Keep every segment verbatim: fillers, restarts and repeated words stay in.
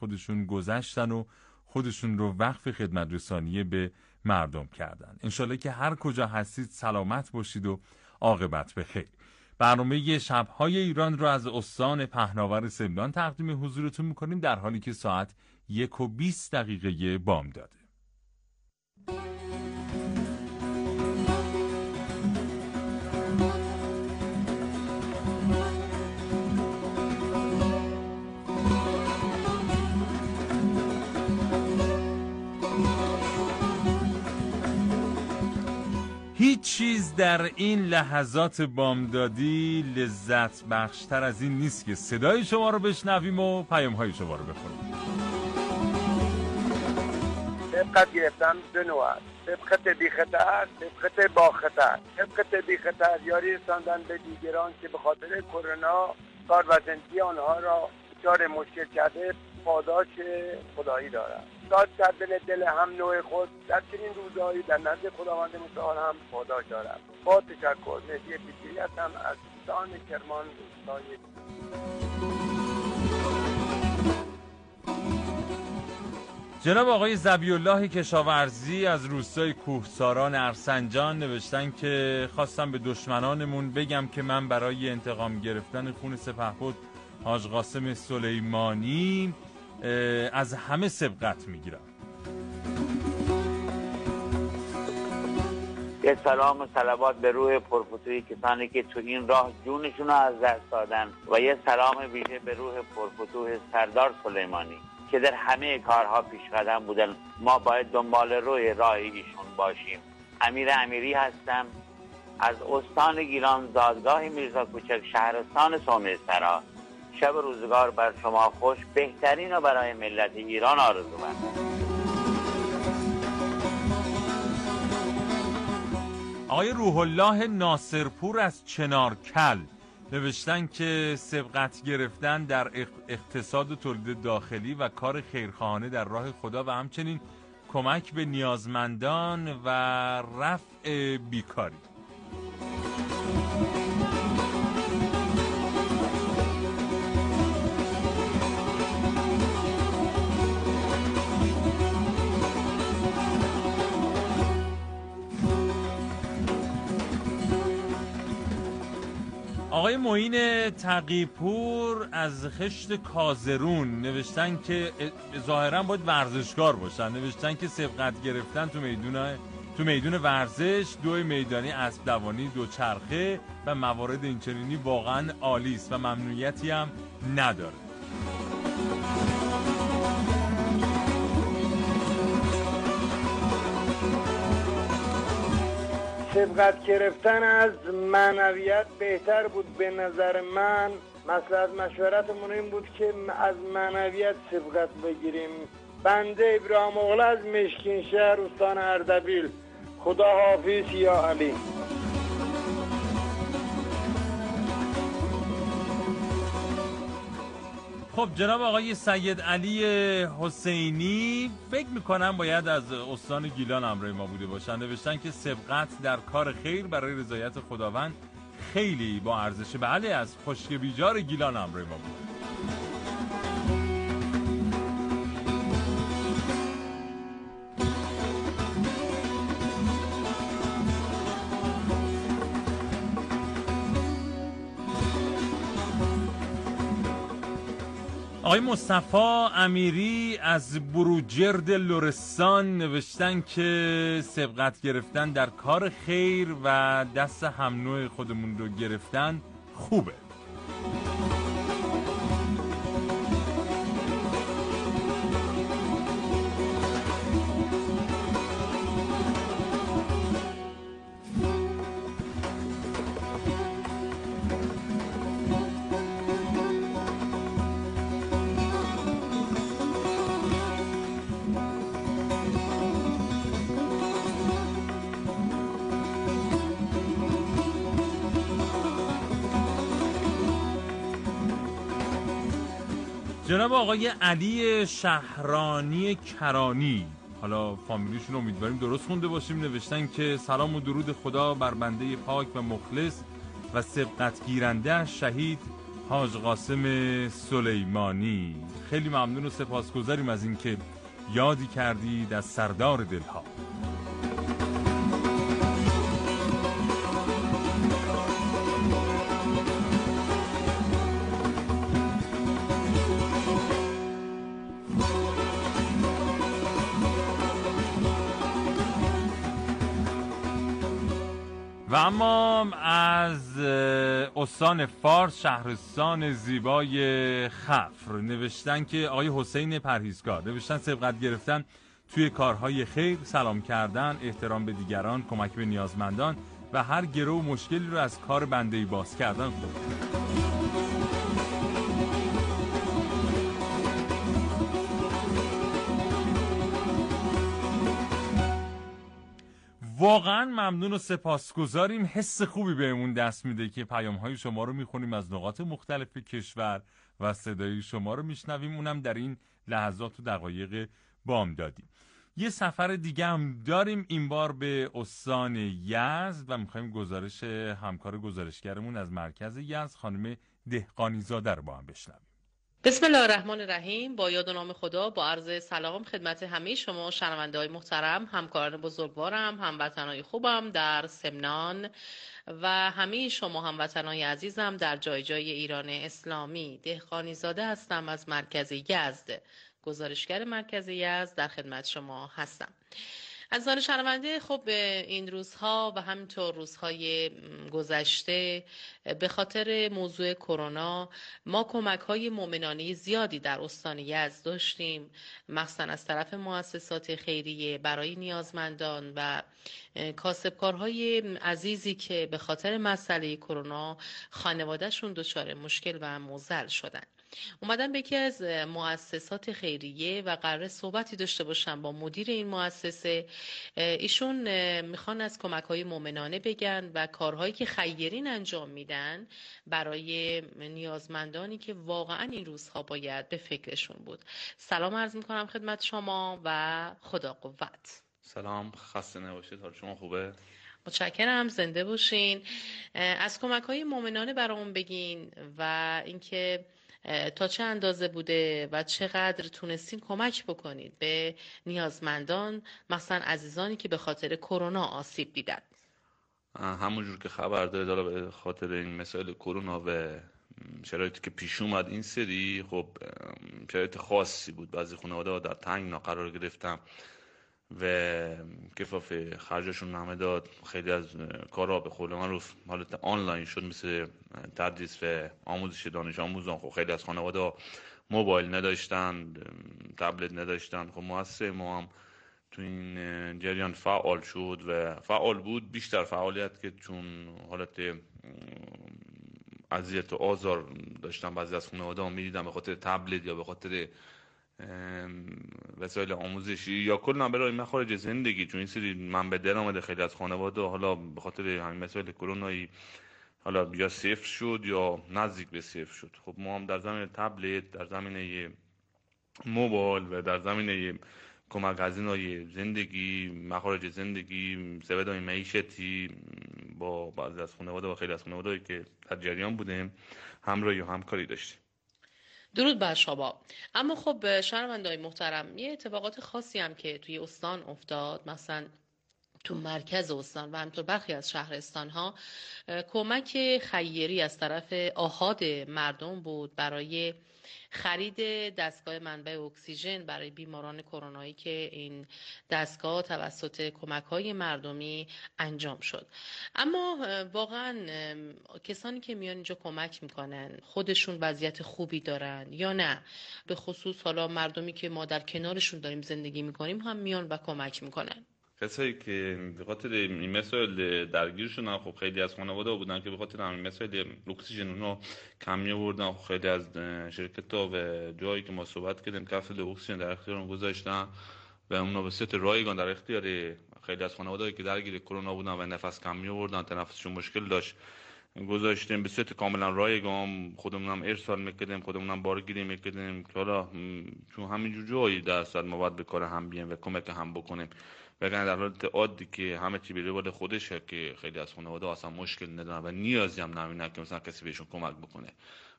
خودشون گذشتن و خودشون رو وقف خدمت رسانی به مردم کردن. انشالله که هر کجا هستید سلامت باشید و عاقبت به خیر. برنامه شب‌های ایران رو از استان پهناور سمنان تقدیم حضورتون میکنیم در حالی که ساعت یک و بیست دقیقه بامداده. هیچ چیز در این لحظات بامدادی لذت بخشتر از این نیست که صدای شما رو بشنویم و پیام‌های شما رو بخونیم. سبقت گرفتن دو نوع است. سبقت بی خطر، سبقت با خطر. سبقت بی خطر یاری رساندن به دیگران که به خاطر کرونا کار و زندگی آنها را دچار مشکل کرده پاداش خدایی دارد. شاد کردن دل هم نوع خود در چنین روزهایی در نزد خداوند متعال هم پاداش دارد. با تشکر. مهدی پیشیری هستم از استان کرمان روستای جناب آقای ذبیح‌الله کشاورزی از روستای کوهساران ارسنجان نوشتن که خواستم به دشمنانمون بگم که من برای انتقام گرفتن خون سپهبد حاج قاسم سلیمانی از همه سبقت میگیرم. یه سلام و صلوات به روح پرفتوی کسانی که تو این راه جونشون رو از دست دادن و یه سلام ویژه به روح پرفتوح سردار سلیمانی که در همه کارها پیش قدم بودن. ما باید دنبال روی راه ایشون باشیم. امیر امیری هستم از استان گیلان، زادگاه میرزا کوچک، شهرستان صومعه سرا. شب روزگار بر شما خوش. بهترین رو برای ملت ایران آرزومندم. آقای روح الله ناصرپور از چنارکل نوشتن که سبقت گرفتن در اقتصاد و تولید داخلی و کار خیرخواهانه در راه خدا و همچنین کمک به نیازمندان و رفع بیکاری. آقای معین تقی‌پور از خشت کازرون نوشتن که ظاهرا باید ورزشکار باشن. نوشتن که سبقت گرفتن تو میدون تو میدون ورزش، دو میدانی، اسب دوانی، دو چرخه و موارد اینچنینی واقعا عالی است و ممنوعیتی هم نداره. سبقت گرفتن از معنویت بهتر بود به نظر من. مصلحت مشورتمون این بود که از معنویت سبقت بگیریم. بنده ابراهیم اغلی از مشکین شهر استان اردبیل. خدا حافظ یا علی. خب جناب آقای سید علی حسینی فکر میکنم باید از استان گیلان همراه ما بوده باشن. نوشتن که سبقت در کار خیر برای رضایت خداوند خیلی با ارزشه. بله، از خشک بیجار گیلان همراه ما بوده. آقای مصطفی امیری از بروجرد لرستان نوشتن که سبقت گرفتن در کار خیر و دست هم نوع خودمون رو گرفتن خوبه. جناب آقای علی شهرانی کرانی، حالا فامیلیشون امیدواریم درست خونده باشیم، نوشتن که سلام و درود خدا بر بنده پاک و مخلص و سبقت گیرنده شهید حاج قاسم سلیمانی. خیلی ممنون و سپاسگزاریم از اینکه یادی کردید از سردار دلها. و اما از استان فارس، شهرستان زیبای خفر، نوشتن که آقای حسین پرهیزکار نوشتن سبقت گرفتن توی کارهای خیر، سلام کردن، احترام به دیگران، کمک به نیازمندان و هر گرو و مشکلی رو از کار بنده‌ای باز کردن خوب. واقعا ممنون و سپاسگزاریم. حس خوبی بهمون دست میده که پیام‌های شما رو میخونیم از نقاط مختلف کشور و صدای شما رو میشنویم، اونم در این لحظات و دقایق بامدادی. یه سفر دیگه هم داریم، این بار به استان یزد و میخوایم گزارش همکار گزارشگرمون از مرکز یزد خانم دهقانی زاده رو با هم بشنویم. بسم الله الرحمن الرحیم. با یاد و نام خدا، با عرض سلام خدمت همه شما شنونده‌های محترم، همکاران بزرگوارم، هموطنای خوبم در سمنان و همه شما هموطنای عزیزم در جای جای ایران اسلامی. دهقانی زاده هستم از مرکز یزد، گزارشگر مرکز یزد در خدمت شما هستم. از آن شنونده خب این روزها و همینطور روزهای گذشته به خاطر موضوع کرونا ما کمک‌های مؤمنانه زیادی در استان یزد داشتیم، مخصوصا از طرف مؤسسات خیریه برای نیازمندان و کاسبکارهای عزیزی که به خاطر مسئله کرونا خانواده‌شون دچار مشکل و معضل شدن. اومدم به یکی از مؤسسات خیریه و قراره صحبتی داشته باشم با مدیر این مؤسسه. ایشون میخوان از کمک‌های مؤمنانه بگن و کارهایی که خیرین انجام میدن برای نیازمندانی که واقعا این روزها باید به فکرشون بود. سلام عرض میکنم خدمت شما و خدا قوت. سلام، خسته نباشید، حال شما خوبه؟ متشکرم، زنده باشین. از کمک‌های مؤمنانه برامون بگین و اینکه تا چه اندازه بوده و چقدر تونستین کمک بکنید به نیازمندان، مثلا عزیزانی که به خاطر کرونا آسیب دیدن. همونجور که خبر داره به خاطر این مسائل کرونا و شرایطی که پیش اومد این سری، خب شرایط خاصی بود. بعضی خانواده در تنگنا قرار گرفتن و کفاف خرجشون نامه داد. خیلی از کارها به قول معروف حالت آنلاین شد، مثل تدریس و آموزش دانش آموزان. خب خیلی از خانواده موبایل نداشتن، تبلت نداشتن. خب مؤسسه ما هم تو این جریان فعال شد و فعال بود، بیشتر فعالیت که چون حالت اذیت و آزار داشتن بعضی از خانواده ها میدیدن به خاطر تبلت یا به خاطر وسایل آموزشی یا کلا برای مخارج زندگی، چون این سری منبع درآمد خیلی از خانواده حالا به خاطر همین مسائل کرونایی حالا یا صفر شد یا نزدیک به صفر شد. خب ما هم در زمینه تبلت، در زمینه موبایل و در زمینه کمک هزینه‌های زندگی، مخارج زندگی، سبدهای معیشتی با بعضی از خانواده و خیلی از خانواده‌ای که در جریان بودیم همراهی و همکاری داشتیم. درود بر شما. اما خب شنونده‌های محترم، یه اتفاقات خاصی هم که توی استان افتاد، مثلا تو مرکز استان و همینطور برخی از شهرستان‌ها کمک خیری از طرف آحاد مردم بود برای خرید دستگاه منبع اکسیژن برای بیماران کرونایی که این دستگاه توسط کمک‌های مردمی انجام شد. اما واقعا کسانی که میان اینجا کمک میکنن خودشون وضعیت خوبی دارن یا نه؟ به خصوص حالا مردمی که ما در کنارشون داریم زندگی میکنیم هم میان و کمک میکنن. کسایی که به خاطر این مسائل درگیر شدن، خب خیلی از خانواده بودن که به خاطر همین مسائل اکسیژن اونها کمی آوردن. خیلی از شرکت‌ها و جایی که ما صحبت کردیم کفل اکسیژن در اختیار گذاشتن و اونا به صورت رایگان در اختیار خیلی از خانواده‌ای که درگیر کرونا بودن و نفس کمی آوردن، تنفسشون مشکل داشت، گذاشتیم به صورت کاملا رایگان. خودمون هم ارسال میکردیم، خودمون هم بارگیری میکردیم که حالا چون همینجور جایی درصد ما باید به کار هم بیایم و کمک هم بکنیم. وگرنه در حالت عادی که همه چی به روال خودشه که خیلی از خانواده اصلا مشکل ندارن و نیازی هم نمیدونن که مثلا کسی بهشون کمک بکنه.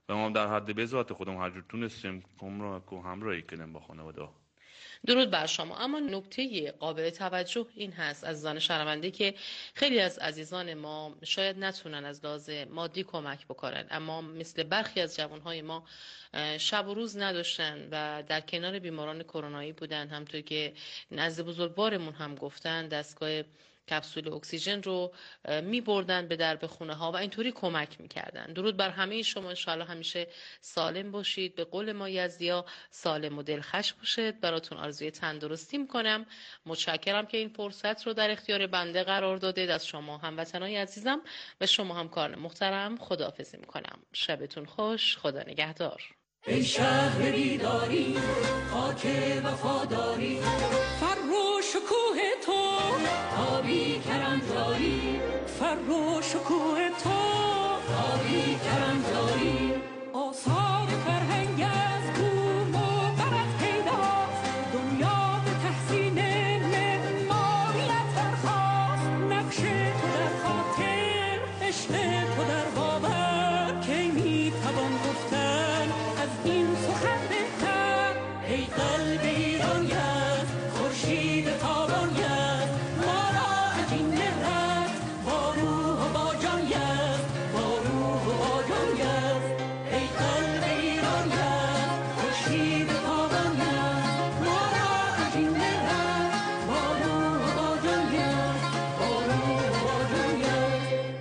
و ما در حد به ذات خودم هر جور تونستیم همراهی کردیم با خانواده. درود بر شما. اما نکته قابل توجه این هست عزیزان شنونده که خیلی از عزیزان ما شاید نتونن از لحاظ مادی کمک بکنن، اما مثل برخی از جوانهای ما شب و روز نداشتن و در کنار بیماران کرونایی بودن. همونطور که نزد بزرگوارمون هم گفتن دستگاه کپسول اکسیژن رو می بردن به درب خونه ها و اینطوری کمک می کردن. درود بر همه شما، انشاءالله همیشه سالم باشید. به قول ما یزدیا سالم و دلخوش باشید. براتون آرزوی تندرستی میکنم. متشکرم که این فرصت رو در اختیار بنده قرار دادید. از شما هموطنای عزیزم و شما همکاران محترم خداحافظی میکنم. شبتون خوش. خدا نگهدار. ای شهر بیداری خاک وفاداری، فر و شکوه تو تابی کرنجاری، فر و شکوه تو تابی کرنجاری. آثار فرهنگ از بوم و برد پیداست، دنیا به تحسین معماریت برخاست. نقش تو در خاطر، عشق تو در باور، کی میتوان گفتن از این سخن بهتر. ای قلب ایران یزد خورشید تابان یزد، ما را از این مهرت با روح و با جان یزد، با روح و با جان یزد. ای قلب ایران یزد خورشید تابان یزد، ما را از این مهرت با روح و با جان یزد، با روح و با جان یزد.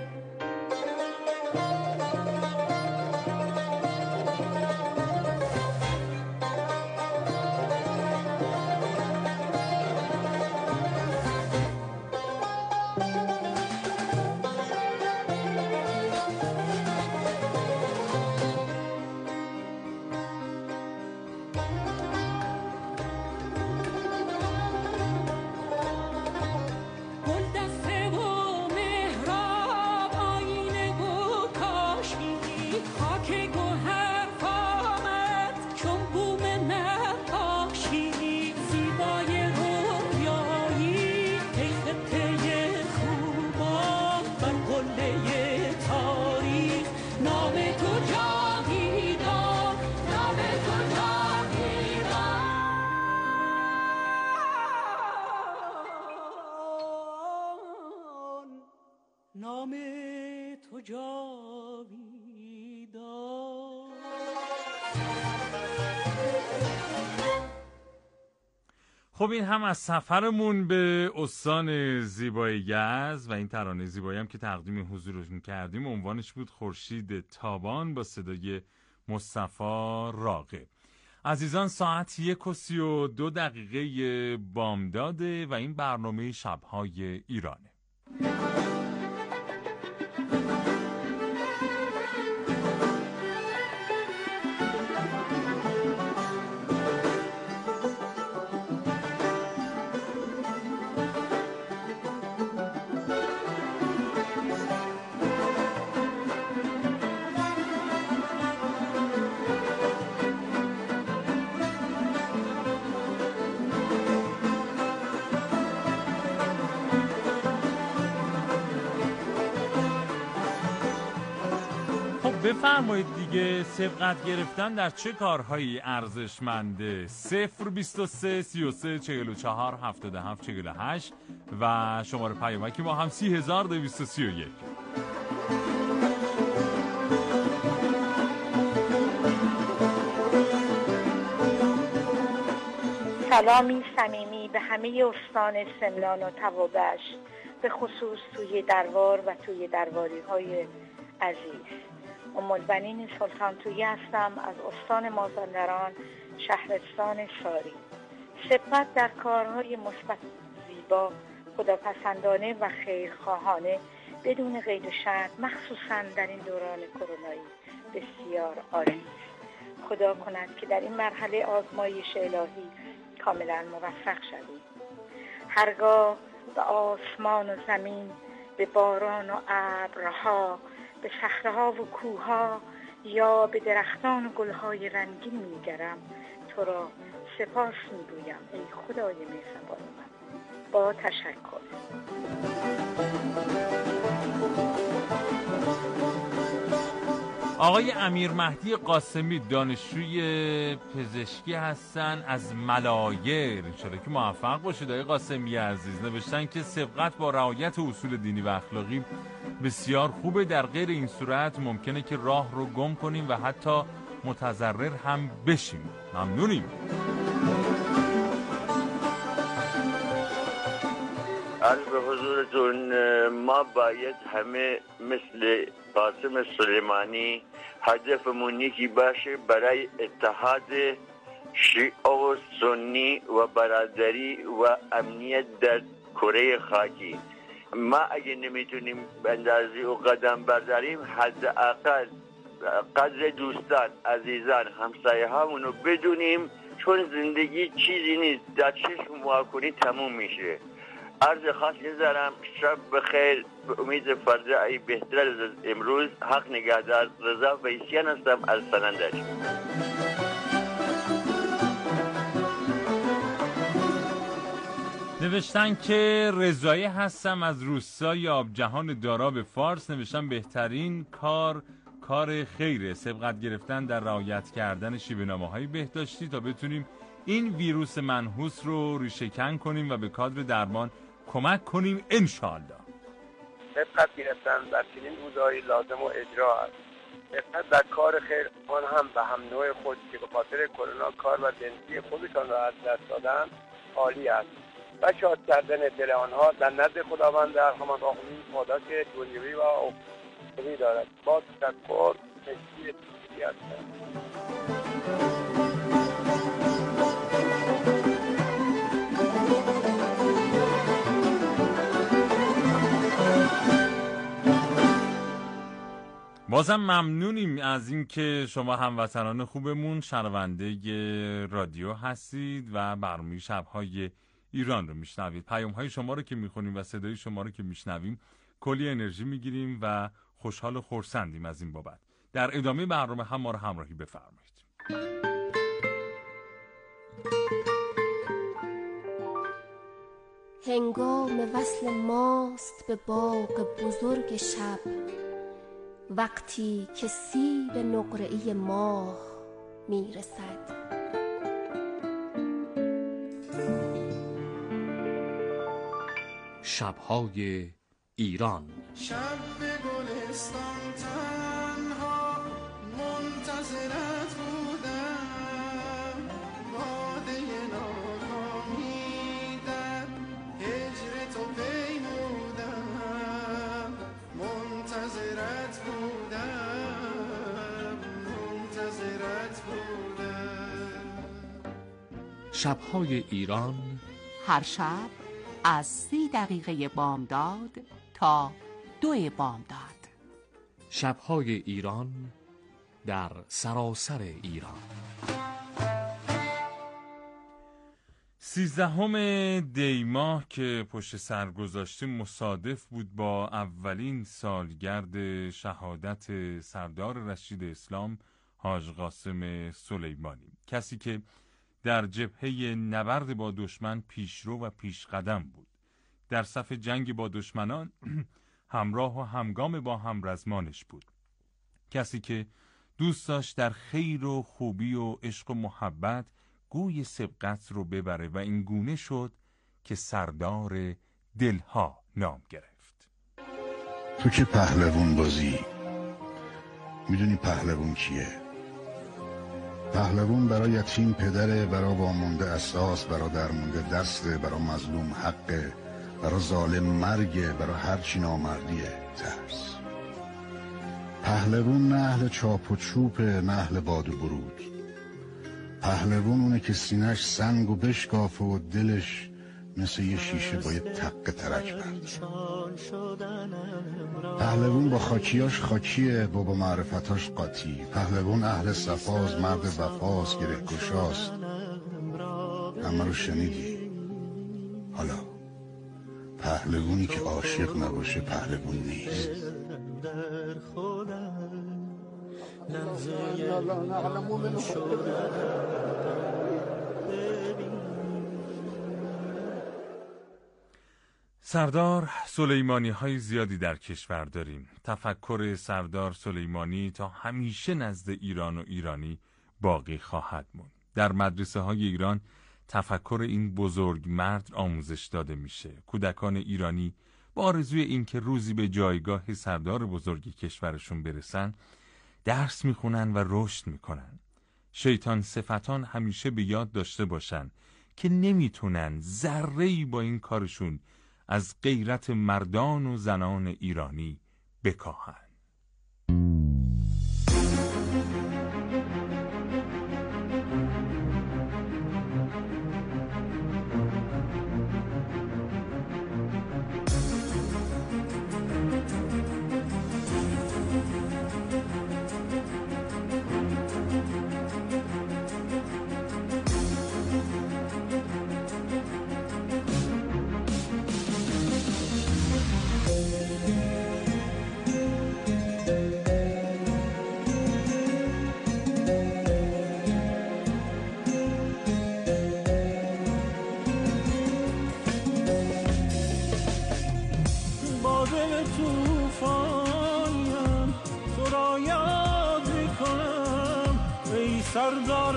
گلدسته و مهراب آینه و کاشی، خاک گوهر فامد چون بوم نقاشی. زیبای رویایی ای خطه خوبان، بر قله تاریخ نام تو جاویدان، نام تو جاویدان. نام تو جاویدان. خب این هم از سفرمون به استان زیبای یزد و این ترانه زیبایی هم که تقدیم حضورشون کردیم عنوانش بود خورشید تابان با صدای مصطفی راغب. عزیزان ساعت یک و سی و دو دقیقه بامداده و این برنامه شبهای ایرانه. بفرمایید دیگه، سبقت گرفتن در چه کارهایی ارزشمنده؟ صفر بیست و سه سی و سه چهل و چهار هفتاد و هفت چهل و هشت و شماره پیامکی با هم سی هزار دویست و سی و یک. سلامی صمیمی به همه استان سمنان و توابعش، به خصوص توی دروار و توی درواری های عزیز. ام البنین سلطان تویی هستم از استان مازندران، شهرستان ساری. سبقت در کارهای مثبت، زیبا، خداپسندانه و خیرخواهانه بدون قید و شرط، مخصوصا در این دوران کرونایی بسیار عالی است. خدا کند که در این مرحله آزمایش الهی کاملا موفق شوید. هرگاه به آسمان و زمین، به باران و ابرها، به صخره‌ها و کوه‌ها یا به درختان و گل‌های رنگین می‌گرم، تو را سپاس می‌گویم ای خدای مهربان من. با تشکر. آقای امیر مهدی قاسمی دانشجوی پزشکی هستن از ملایر. انشالله که موفق باشید آقای قاسمی عزیز. نوشتن که سبقت با رعایت اصول دینی و اخلاقی بسیار خوبه، در غیر این صورت ممکنه که راه رو گم کنیم و حتی متضرر هم بشیم. ممنونیم. عرض به حضورتون، ما باید همه مثل قاسم سلیمانی هدفمون یکی باشه برای اتحاد شیعه و سنی و برادری و امنیت در کره خاکی. ما اگه نمیتونیم به اندازه و قدم برداریم، حداقل قدر دوستان، عزیزان، همسایه هامونو بدونیم، چون زندگی چیزی نیست، در چشم واکنی تموم میشه. عرض خاص نذارم. شب بخیر. به امید فردا ای بهتر از امروز. حق نگهدار. رضا ویسیان هستم از سنندج. نوشتن که رضایی هستم از روستای آبجهان دارا به فارس. نوشتن بهترین کار کار خیره، سبقت گرفتن در رعایت کردن شیوه‌نامه‌های بهداشتی تا بتونیم این ویروس منحوس رو ریشه‌کن کنیم و به کادر درمان کمک کنیم انشاءالله. سبقت گرفتن در چنین روزهای لازم و اجرا است. سبقت در کار خیر، آن هم به هم نوع خود که به خاطر کرونا کار و زندگی خودشان را از دست دادن عالی است و شاد کردن دل آنها در نزد خداوند در همان راهمی پاداش دنیوی و اخروی دارد. با تشکر. مشکی تشکری هستم. بازم ممنونیم از اینکه شما هموطنان خوبمون شنونده رادیو هستید و برنامه شب‌های ایران رو میشنوید. پیام‌های شما رو که میخونیم و صدای شما رو که میشنویم کلی انرژی میگیریم و خوشحال و خرسندیم از این بابت. در ادامه برنامه هم ما رو همراهی بفرمایید. هنگام وصل ماست به باغ بزرگ شب، وقتی که سیب نقره‌ای ماه میرسد. شب‌های ایران. شب به گلستان تنها منتظرت بودم، باده ناکامی در هجر تو پیمودم، منتظرت بودم، منتظرت بودم. شب‌های ایران هر شب از سی دقیقه بامداد تا دو بامداد. شب‌های ایران در سراسر ایران. سیزدهم دی ماه که پشت سر گذاشتیم مصادف بود با اولین سالگرد شهادت سردار رشید اسلام حاج قاسم سلیمانی، کسی که در جبهه نبرد با دشمن پیشرو و پیشقدم بود. در صف جنگ با دشمنان همراه و همگام با همرزمانش بود. کسی که دوست داشت در خیر و خوبی و عشق و محبت گوی سبقت رو ببره و این گونه شد که سردار دلها نام گرفت. تو که پهلوان بازی میدونی پهلوان کیه؟ پهلوان برای یتیم پدره، برای وامونده اساس، برای درمونده دسته، برای مظلوم حقه، برای ظالم مرگه، برای هرچی نامردیه ترس. پهلوان نه اهل چاپ و چوپه، نه اهل باد و برود. پهلوان اونه که سینه‌اش سنگ و بشکافه و دلش مثل یه شیشه با یه تق ترک برد. پهلوان با خاکیاش خاکیه، با با معرفتاش قاطی. پهلوان اهل صفاز، مرد وفاز، گره گشاست. همه رو شنیدی. حالا پهلوانی که عاشق نباشه پهلوان نیست. سردار سلیمانی های زیادی در کشور داریم. تفکر سردار سلیمانی تا همیشه نزد ایران و ایرانی باقی خواهد موند. در مدرسه های ایران تفکر این بزرگ مرد آموزش داده میشه. کودکان ایرانی با آرزوی این که روزی به جایگاه سردار بزرگ کشورشون برسن درس میخونن و رشد میکنن. شیطان صفتان همیشه به یاد داشته باشن که نمیتونن ذره‌ای با این کارشون از غیرت مردان و زنان ایرانی بکاهن. سردار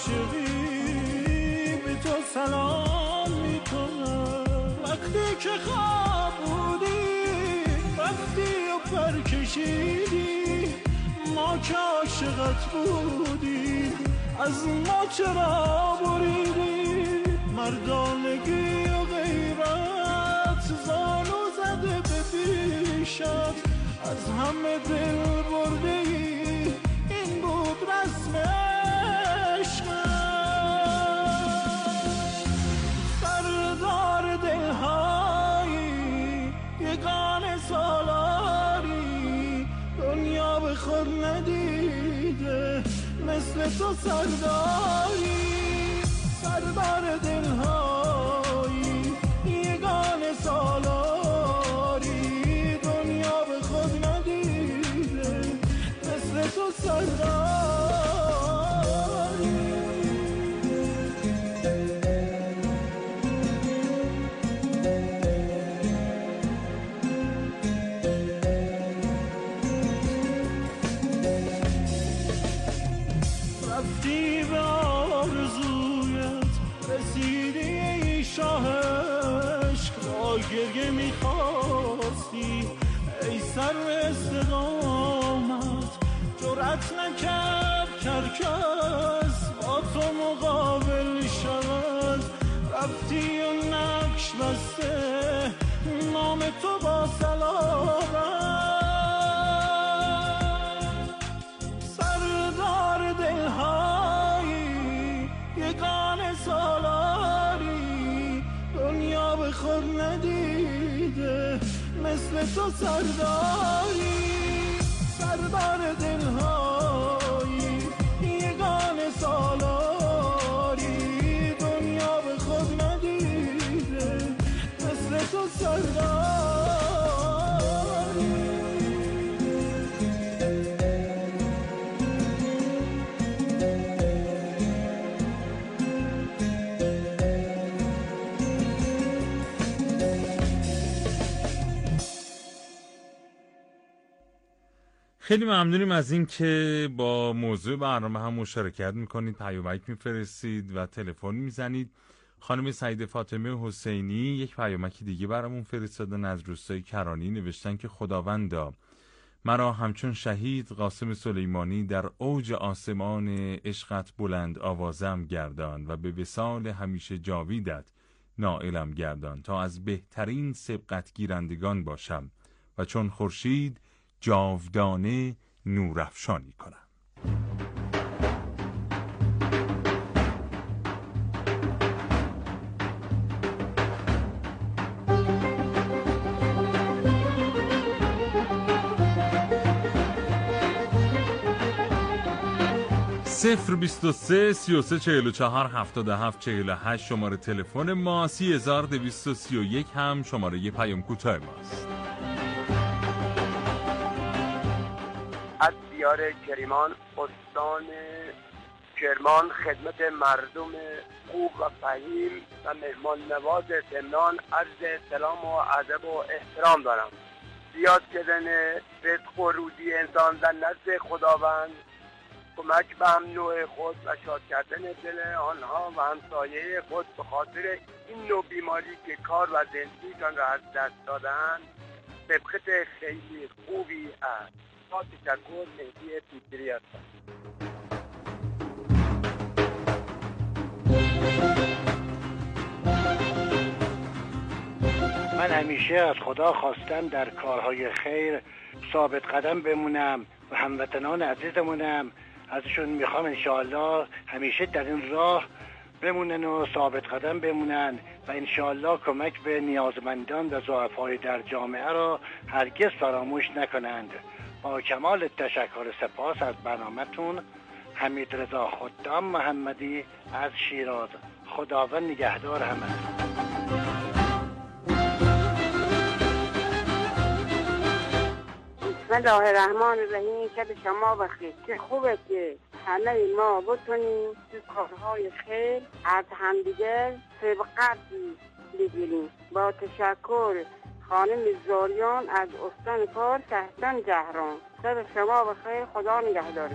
عاشقی به تو سلام میکنم. وقتی که خواب بودی رفتی و پر کشیدی، ما که عاشقت بودی از ما چرا بریدی؟ مردانگی و غیرت زانو زده به پیشت، از همه دل بردی. این بود رسم سردار دلهایی یگان سالاری، دنیا به خود ندیده مثل تو سرداری. سردار دلهایی یگان سالاری، دنیا به خود ندیده مثل تو سرداری. رفتی به آرزویت رسیدی ای شاه عشق، را گریه میخواستی ای سر استقامت. جرأت نکرد کرکس با تو مقابل شود، رفتی و نقش بسته نام تو با صلابت. سردار دلهایی یگان سالاری، دنیا به خود ندیده مثل تو سرداری. سردار دلهایی یگان سالاری، دنیا به خود ندیده مثل تو سرداری. خیلی ممنونیم از این که با موضوع برنامه هم مشارکت میکنید، پیامک میفرستید و تلفن میزنید. خانم سعیده فاطمه حسینی یک پیامک دیگه برامون فرستادن از روستای کرانی. نوشتن که خداوندا مرا همچون شهید قاسم سلیمانی در اوج آسمان عشقت بلند آوازم گردان و به وصال همیشه جاویدت نائلم گردان، تا از بهترین سبقت گیرندگان باشم و چون خورشید جاودانه نورافشانی کنم. صفر بیست و سه سی و سه چهل و چهار هفتاد و هفت چهل و هشت شماره تلفن ما، سی هزار دویست و سی و یک هم شماره ی پیام کوتاه ماست. از دیار کریمان استان کرمان خدمت مردم خوب و فهیم و مهمان نواز سمنان عرض سلام و ادب و احترام دارم. زیاد کردن رزق و روزی انسان در نزد خداوند، کمک به هم نوع خود و شاد کردن دل آنها و همسایه خود به خاطر این نوع بیماری که کار و زندگیشان را از دست دادند سبقت خیلی خوبی است. با تشکر، مهدی پیتری هستم. من همیشه از خدا خواستم در کارهای خیر ثابت قدم بمونم و هموطنان عزیزمونم ازشون میخوام انشاءالله همیشه در این راه بمونن و ثابت قدم بمونن و انشاءالله کمک به نیازمندان و ضعفای در جامعه را هرگز فراموش نکنند. با کمال تشکر سپاس از برنامه‌تون. حمید رضا خدام محمدی از شیراز. خداوند نگهدار همه. بسم الله الرحمن الرحیم. شب شما بخیر. چه خوبه که همه ما بتونیم تو کارهای خیر از همدیگر سبقت بگیریم. با تشکر، خانم زاریان از استان کار تهتن جهران. شب شما بخیر. خدا نگهدارت.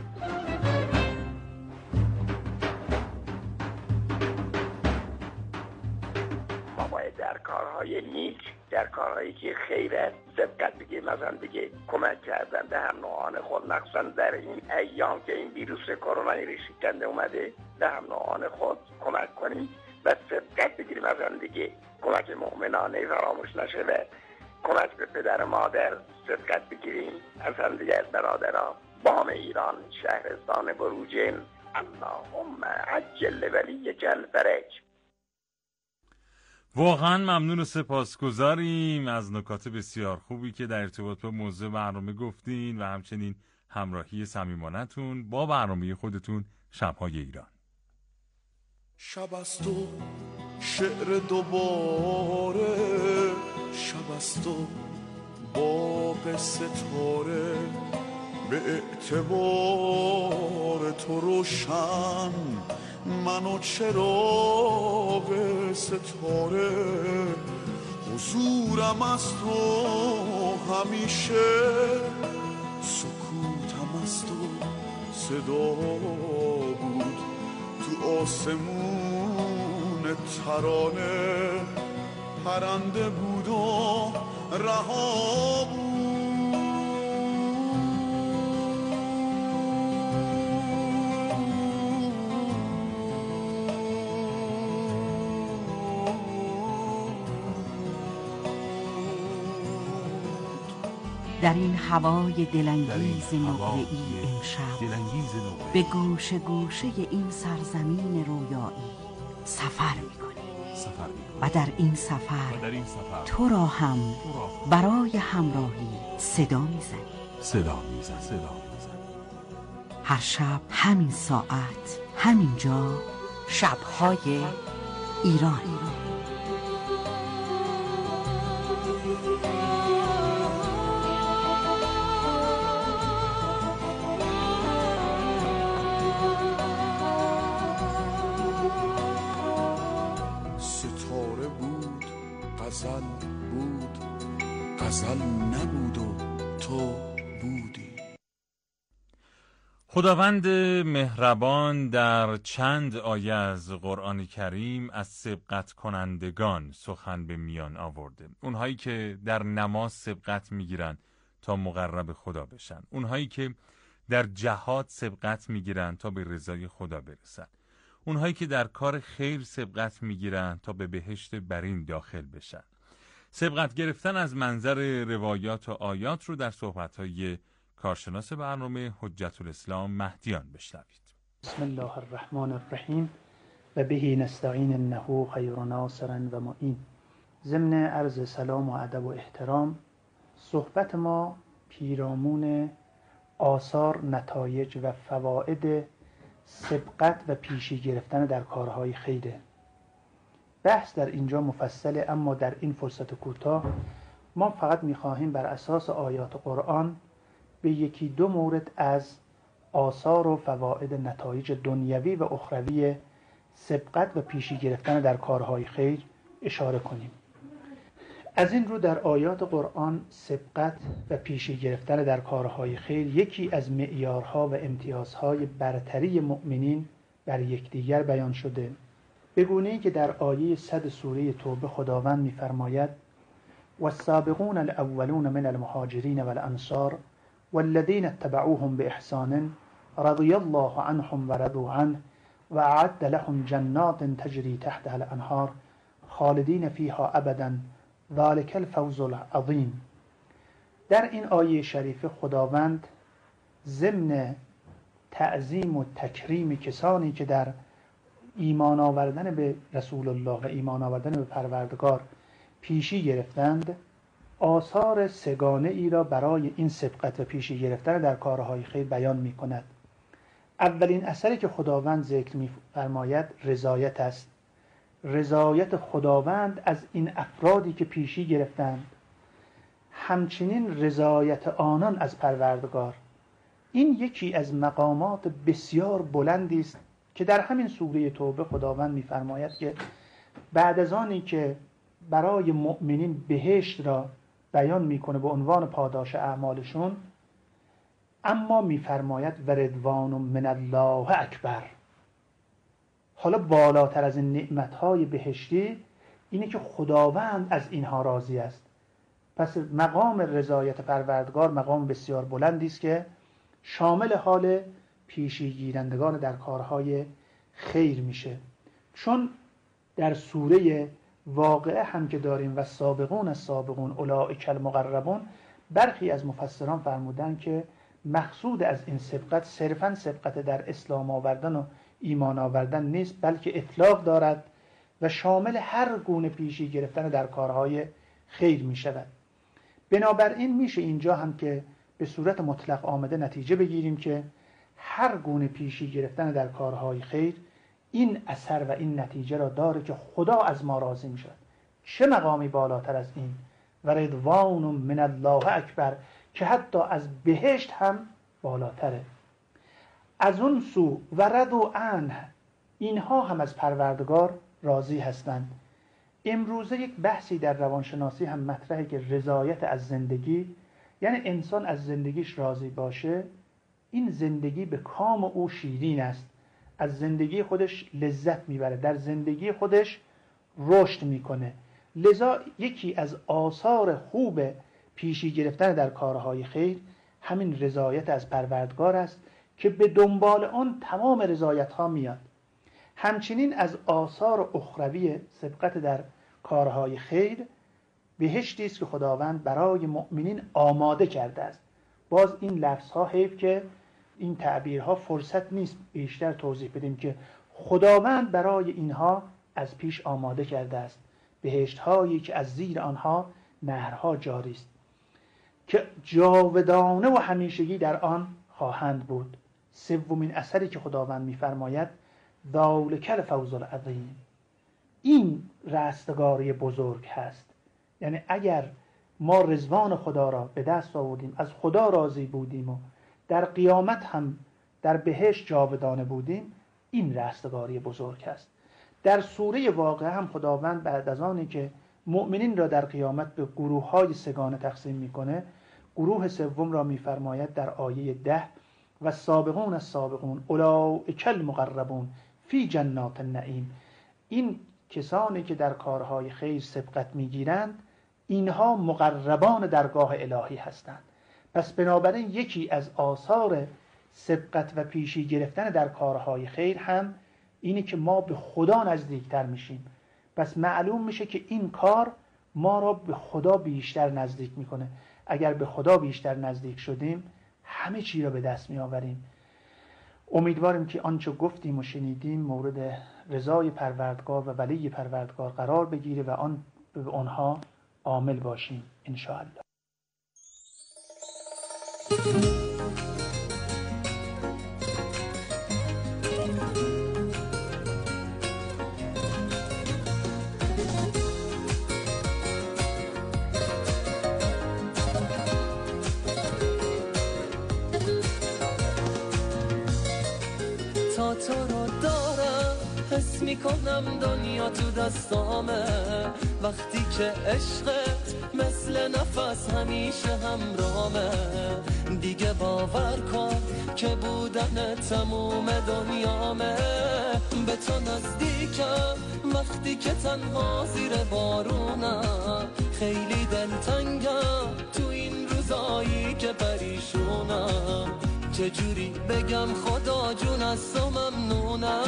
ما باید در کارهای نیک، در کارهایی که خیر است سبقت بگیریم. مثلا دیگه کمک کردن به هم نوعان خود، مخصوصا در این ایام که این ویروس کرونا شکننده اومده، به هم نوعان خود کمک کنیم و سبقت بگیریم. مثلا دیگه کمک مؤمنانه فراموش نشه و کمک به پدر مادر سبقت بگیریم. مثلا دیگه برادران، بام ایران، شهرستان بروجین، اللهم عجل ولی جل فرج. واقعا ممنون و سپاسگزاریم از نکات بسیار خوبی که در ارتباط با موضوع برنامه گفتین و همچنین همراهی صمیمانه‌تون با برنامه خودتون شب‌های ایران. شب است و شعر دوباره، شب است و باغ ستاره، به اعتبار تو روشن من و چراغ ستاره. حضورم است و همیشه سکوتم است و صدا بود. تو آسمون ترانه پرنده بود و رها بود. در این هوای دلانگیز نقره‌ای امشب به گوشه گوشه این سرزمین رویایی سفر می‌کنیم و در این سفر تو را هم برای همراهی صدا می‌زنیم. صدا میزن صدا میزن هر شب همین ساعت همین جا، شب‌های ایران. ستاره بود، غزل بود، غزل نبود و تو بودی. خداوند مهربان در چند آیه از قرآن کریم از سبقت کنندگان سخن به میان آورده. اونهایی که در نماز سبقت میگیرن تا مقرب خدا بشن، اونهایی که در جهاد سبقت میگیرن تا به رضای خدا برسن، اونهایی که در کار خیر سبقت میگیرن تا به بهشت برین داخل بشن. سبقت گرفتن از منظر روایات و آیات رو در صحبت‌های کارشناس برنامه حجت الاسلام مهدیان بشنوید. بسم الله الرحمن الرحیم و به نستعین انه خیر ناصر و معین. ضمن عرض سلام و ادب و احترام، صحبت ما پیرامون آثار، نتایج و فواید سبقت و پیشی گرفتن در کارهای خیره. بحث در اینجا مفصله، اما در این فرصت کوتاه ما فقط می‌خواهیم بر اساس آیات قرآن به یکی دو مورد از آثار و فواید نتایج دنیوی و اخروی سبقت و پیشی گرفتن در کارهای خیر اشاره کنیم. از این رو در آیات قرآن سبقت و پیشی گرفتن در کارهای خیر یکی از معیارها و امتیازهای برتری مؤمنین بر یکدیگر بیان شده، به گونه‌ای که در آیه صد سوره توبه خداوند می‌فرماید والسابقون الاولون من المهاجرین والانصار والذین اتبعوهم باحسان رضی الله عنهم ورضوا عنه واعد لهم جنات تجری تحتها الانهار خالدین فیها ابدا ذلک الفوز العظیم. در این آیه شریفه خداوند ضمن تعظیم و تکریم کسانی که در ایمان آوردن به رسول الله و ایمان آوردن به پروردگار پیشی گرفتند، آثار سگانه ای را برای این سبقت و پیشی گرفتن در کارهای خیر بیان می کند. اولین اثری که خداوند ذکر می فرماید رضایت است. رضایت خداوند از این افرادی که پیشی گرفتند، همچنین رضایت آنان از پروردگار. این یکی از مقامات بسیار بلندی است که در همین سوره توبه خداوند می‌فرماید که بعد از آنی که برای مؤمنین بهشت را بیان میکنه به عنوان پاداش اعمالشون، اما می‌فرماید و رضوان من الله اکبر. حالا بالاتر از این نعمت‌های بهشتی اینه که خداوند از اینها راضی است. پس مقام رضایت پروردگار مقام بسیار بلندی است که شامل حال پیشی گیرندگان در کارهای خیر میشه. چون در سوره واقعه هم که داریم و سابقون از سابقون اولئک المقربون، برخی از مفسران فرمودن که مقصود از این سبقت صرفاً سبقت در اسلام آوردن و ایمان آوردن نیست، بلکه اطلاق دارد و شامل هر گونه پیشی گرفتن در کارهای خیر می شود. بنابراین میشه اینجا هم که به صورت مطلق آمده نتیجه بگیریم که هر گونه پیشی گرفتن در کارهای خیر این اثر و این نتیجه را داره که خدا از ما راضی می شود. چه مقامی بالاتر از این؟ و رضوان من الله اکبر، که حتی از بهشت هم بالاتره. از اون سو و رضوا عنه، اینها هم از پروردگار راضی هستند. امروزه یک بحثی در روانشناسی هم مطرحه که رضایت از زندگی، یعنی انسان از زندگیش راضی باشه، این زندگی به کام او شیرین است، از زندگی خودش لذت میبره، در زندگی خودش رشد میکنه. لذا یکی از آثار خوب پیشی گرفتن در کارهای خیر همین رضایت از پروردگار است که به دنبال آن تمام رضایت ها میاد. همچنین از آثار اخروی سبقت در کارهای خیر بهشتی است که خداوند برای مؤمنین آماده کرده است. باز این لفظ ها حیف که این تعبیرها فرصت نیست بیشتر توضیح بدیم که خداوند برای اینها از پیش آماده کرده است. بهشت هایی که از زیر آنها نهرها جاری است که جاودانه و همیشگی در آن خواهند بود. سومین اثری که خداوند می‌فرماید ذالک الفوز العظیم، این رستگاری بزرگ هست. یعنی اگر ما رضوان خدا را به دست آوردیم، از خدا راضی بودیم و در قیامت هم در بهشت جاودانه بودیم، این رستگاری بزرگ هست. در سوره واقعه هم خداوند بعد از آنی که مؤمنین را در قیامت به گروه‌های سگانه تقسیم میکنه، گروه سوم را میفرماید در آیه ده و سابقون از سابقون اولئک المقربون فی جنات النعیم. این کسانی که در کارهای خیر سبقت میگیرند، اینها مقربان درگاه الهی هستند. پس بنابراین یکی از آثار سبقت و پیشی گرفتن در کارهای خیر هم اینه که ما به خدا نزدیکتر میشیم. پس معلوم میشه که این کار ما را به خدا بیشتر نزدیک میکنه. اگر به خدا بیشتر نزدیک شدیم، همه چی را به دست میآوریم. امیدواریم که آنچه گفتیم و شنیدیم مورد رضای پروردگار و ولی پروردگار قرار بگیره و آن به آنها عامل باشیم ان شاء الله. میکنم دنیا تو دستامه، وقتی که عشقت مثل نفس همیشه همرامه. دیگه باور کن که بودن تموم دنیامه، به تو نزدیکم وقتی که تنها زیر بارونم. خیلی دلتنگم تو این روزایی که پریشونم، چجوری بگم خدا جون از تو ممنونم.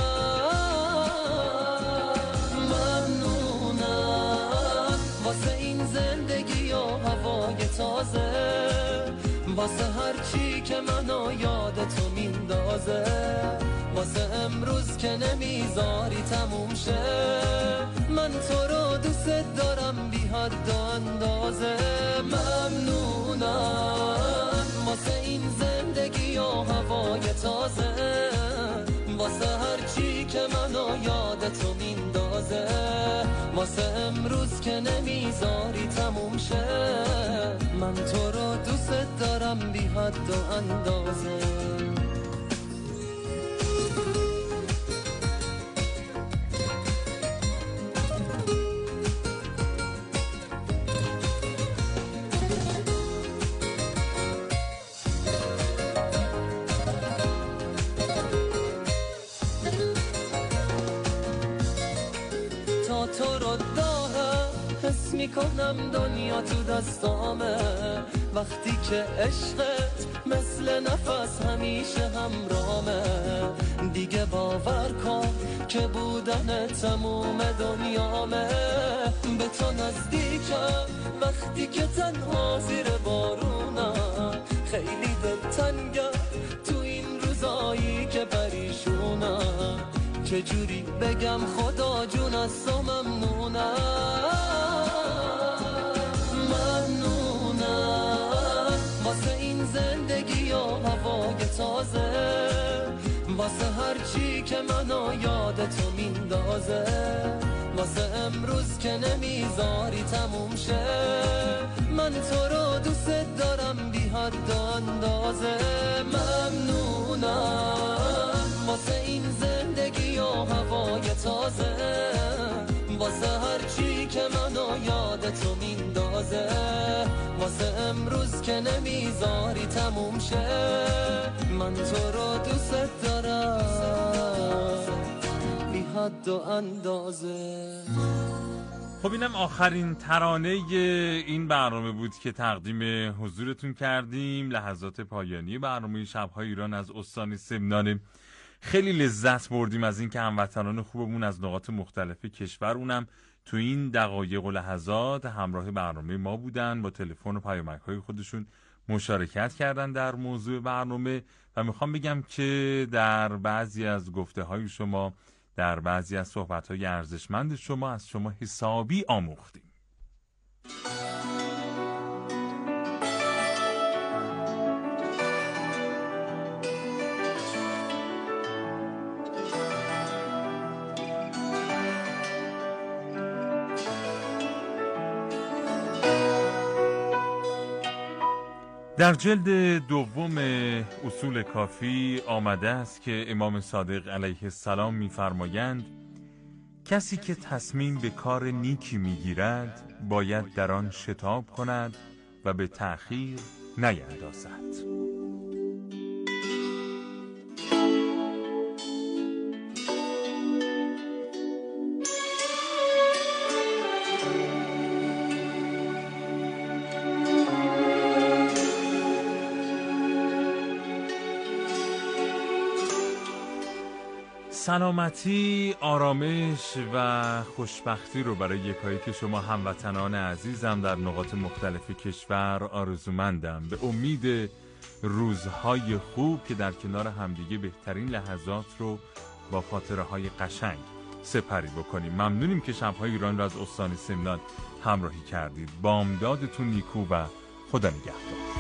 ممنونم واسه این زندگی و هوای تازه، واسه هر چی که منو یاد تو میندازه، واسه امروز که نمیذاری تموم شه. من تو رو دوست دارم بی حد و اندازه. ممنونم واسه این زندگی و هوای تازه، واسه هر چی که منو یاد تو میندازه، واسه امروز که نمیذاری تموم شه. من تو رو دوست دارم بی حد و اندازه. تا تو رو دارم حس میکنم دنیا تو دستامه، وقتی که عشقت مثل نفس همیشه همرامه. دیگه باور کن که بودن تموم دنیامه، به تو نزدیکم وقتی که تنها زیر بارونم. خیلی دلتنگم تو این روزایی که پریشونم، چجوری بگم خدا جون از تو ممنونم. ممنونم واسه این زندگی و هوای تازه، واسه هر چی که منو یاد تو میندازه، واسه امروز که نمیذاری تموم شه. من تو رو دوست دارم بی حد و اندازه. ممنونم واسه این زندگی و هوای تازه، واسه هر چی که منو یاد تو میندازه، واسه امروز که نمیذاری تموم شه. من تو رو دوست دارم بی حد و اندازه. خب اینم آخرین ترانه این برنامه بود که تقدیم حضورتون کردیم. لحظات پایانی برنامه شب‌های ایران از استان سمنان. خیلی لذت بردیم از این که هموطنان خوبمون از نقاط مختلف کشور اونم تو این دقایق و لحظات همراه برنامه ما بودن، با تلفن و پیامک‌های خودشون مشارکت کردن در موضوع برنامه. و میخوام بگم که در بعضی از گفته‌های شما، در بعضی از صحبت‌های ارزشمند شما، از شما حسابی آموختیم. در جلد دوم اصول کافی آمده است که امام صادق علیه السلام می‌فرمایند کسی که تصمیم به کار نیکی می‌گیرد باید در آن شتاب کند و به تأخیر نیندازد. سلامتی، آرامش و خوشبختی رو برای یکایک شما هموطنان عزیزم در نقاط مختلف کشور آرزومندم، به امید روزهای خوب که در کنار همدیگه بهترین لحظات رو با خاطره های قشنگ سپری بکنیم. ممنونیم که شب‌های ایران رو از استان سمنان همراهی کردید. بامدادتون نیکو و خدا نگهدار.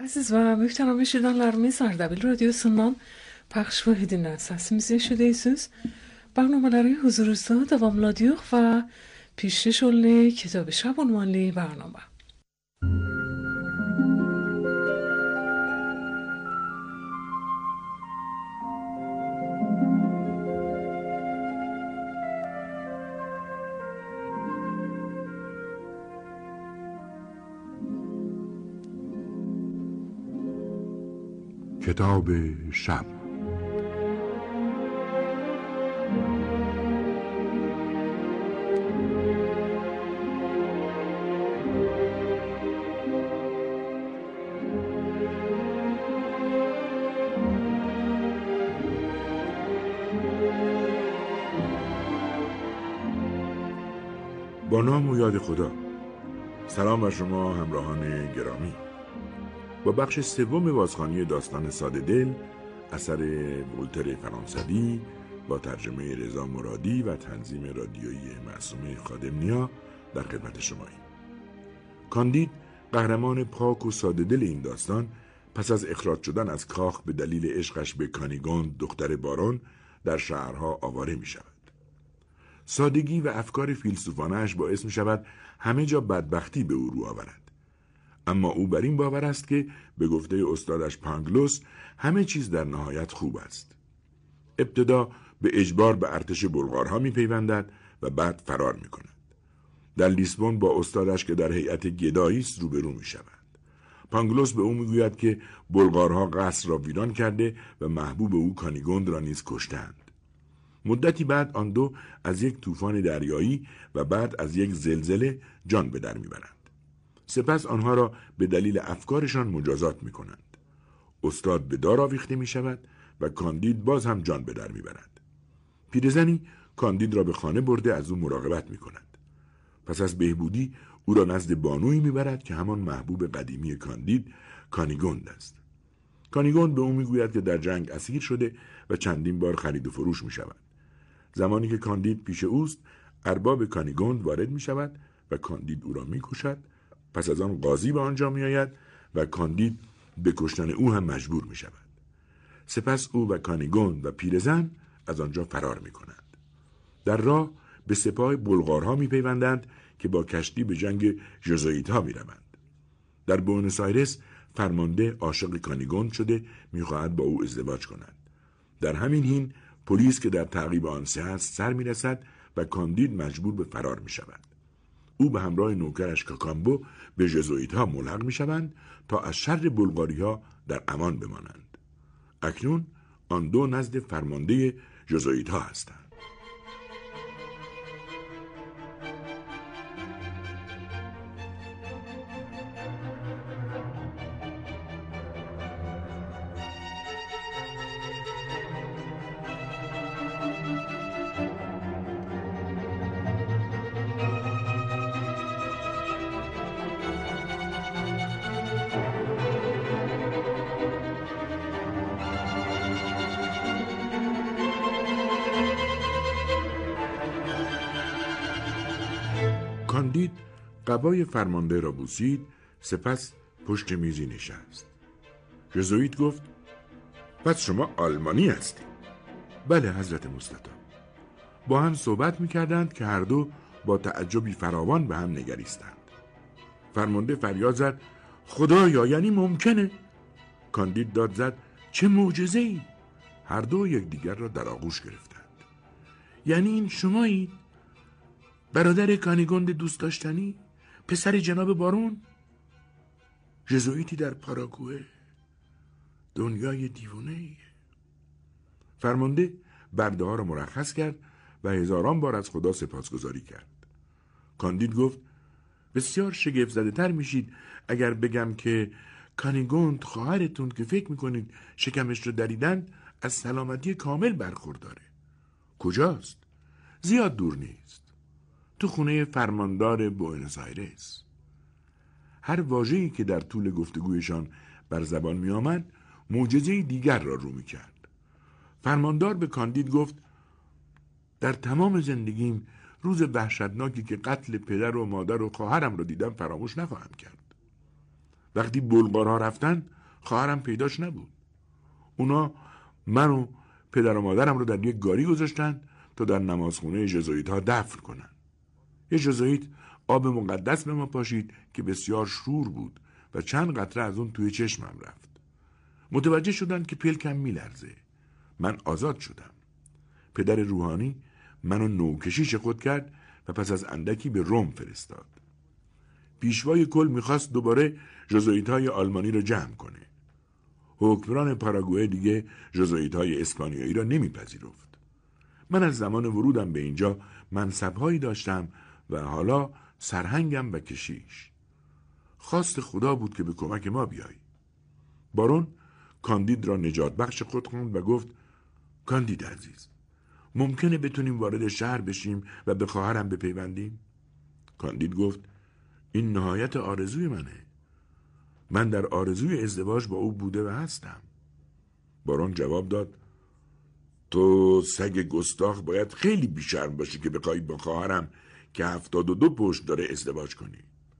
Aziz və möhtərəm eşidənlərimiz Ardabil Radyosu'ndan pəxş və dinlən səsimizi eşidirsiniz. برنامه‌ları huzurunuzda devamlanıyor و پیشکش ال کتاب شب عنوانلی برنامه. کتاب شب. با نام و یاد خدا. سلام بر شما همراهان گرامی. با بخش سوم بازخوانی داستان ساده دل اثر ولتر فرانسوی با ترجمه رضا مرادی و تنظیم رادیویی معصومه خادم‌نیا در خدمت شماییم. کاندید قهرمان پاک و ساده دل این داستان پس از اخراج شدن از کاخ به دلیل عشقش به کانیگوند دختر بارون در شهرها آواره می شود. سادگی و افکار فیلسوفانه‌اش باعث می شود همه جا بدبختی به او رو آورد. اما او بر این باور است که به گفته استادش پانگلوس همه چیز در نهایت خوب است. ابتدا به اجبار به ارتش بلغارها می پیوندد و بعد فرار می کند. در لیسبون با استادش که در هیئت گدایی است روبرو می شود. پانگلوس به او می گوید که بلغارها قصر را ویران کرده و محبوب او کانیگوند را نیز کشتند. مدتی بعد آن دو از یک طوفان دریایی و بعد از یک زلزله جان به در میبرند. سپس آنها را به دلیل افکارشان مجازات میکنند. استاد به دار آویخته میشود و کاندید باز هم جان به در میبرد. پیرزنی کاندید را به خانه برده از او مراقبت میکند. پس از بهبودی او را نزد بانویی میبرد که همان محبوب قدیمی کاندید کانیگوند است. کانیگوند به او میگوید که در جنگ اسیر شده و چندین بار خرید و فروش میشود. زمانی که کاندید پیش اوست، ارباب کانیگوند وارد می شود و کاندید او را می کشد. پس از آن قاضی به آنجا می آید و کاندید به کشتن او هم مجبور می شود. سپس او و کانیگوند و پیرزن از آنجا فرار می کنند. در راه به سپاه بلغارها می پیوندند که با کشتی به جنگ ژزوئیت‌ها می روند. در بوئنوس آیرس فرمانده عاشق کانیگوند شده می خواهد با او ازدواج کند. در همین حین پلیس که در تعقیب آن سه است سر می رسد و کاندید مجبور به فرار می شود. او به همراه نوکرش کاکامبو به ژزوئیت‌ها ملحق می شوند تا از شر بلغاری‌ها در امان بمانند. اکنون آن دو نزد فرمانده ژزوئیت‌ها هستند. کاندید قبای فرمانده را بوسید، سپس پشت میزی نشست. ژزوئیت گفت: پس شما آلمانی هستی؟ بله حضرت مستطاب. با هم صحبت میکردند که هر دو با تعجبی فراوان به هم نگریستند. فرمانده فریاد زد: خدایا، یعنی ممکنه؟ کاندید داد زد: چه معجزه‌ای! هر دو یکدیگر را در آغوش گرفتند. یعنی این شمایید؟ برادر کانیگوند دوست داشتنی؟ پسر جناب بارون؟ ژزوئیتی در پاراگوئه؟ دنیای دیوانه‌ای. فرمانده برده ها را مرخص کرد و هزاران بار از خدا سپاسگزاری کرد. کاندید گفت: بسیار شگفت زده تر میشید اگر بگم که کانیگوند خواهرتون که فکر میکنید شکمش رو دریدن از سلامتی کامل برخورداره. کجاست؟ زیاد دور نیست. تو خونه فرماندار بوئنوس آیرس. هر واژه‌ای که در طول گفتگویشان بر زبان می آمد معجزه دیگر را رو می کرد. فرماندار به کاندید گفت: در تمام زندگیم روز وحشتناکی که قتل پدر و مادر و خواهرم را دیدم فراموش نخواهم کرد. وقتی بلغارها رفتن خواهرم پیداش نبود. اونا من و پدر و مادرم رو در یک گاری گذاشتن تا در نمازخونه ژزوئیت ها دفن کنن. یه ژزوئیت آب مقدس به ما پاشید که بسیار شور بود و چند قطره از اون توی چشمم رفت. متوجه شدن که پلکم میلرزه. من آزاد شدم. پدر روحانی منو نوکشیش خود کرد و پس از اندکی به روم فرستاد. پیشوای کل میخواست دوباره ژزوئیت های آلمانی رو جمع کنه. حکمران پاراگوئه دیگه ژزوئیت های اسپانیایی را نمیپذیرفت. من از زمان ورودم به اینجا منصبهایی داشتم و حالا سرهنگم و کشیش. خواست خدا بود که به کمک ما بیایی. بارون کاندید را نجات بخش خود خوند و گفت کاندید عزیز، ممکنه بتونیم وارد شهر بشیم و به خواهرم بپیوندیم؟ کاندید گفت این نهایت آرزوی منه. من در آرزوی ازدواج با او بوده و هستم. بارون جواب داد تو سگ گستاخ باید خیلی بیشرم باشی که بخوای با خواهرم که هفتاد و دو پشت داره ازدواج کنی.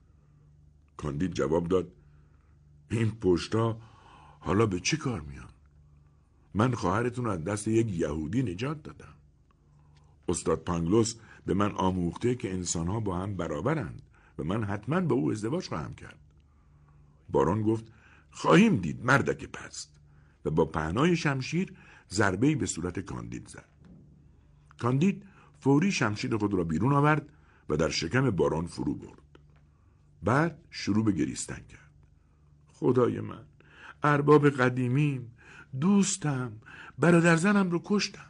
کاندید جواب داد این پشتا حالا به چه کار میان؟ من خواهرتون رو از دست یک یهودی نجات دادم. استاد پانگلوس به من آموخته که انسانها با هم برابرند و من حتما با او ازدواج خواهم کرد. بارون گفت خواهیم دید مردک پست و با پهنای شمشیر ضربه‌ای به صورت کاندید زد. کاندید فوری شمشیر خود را بیرون آورد و در شکم بارون فرو برد. بعد شروع به گریستن کرد. خدای من، ارباب قدیمیم، دوستم، برادر زنم رو کشتم.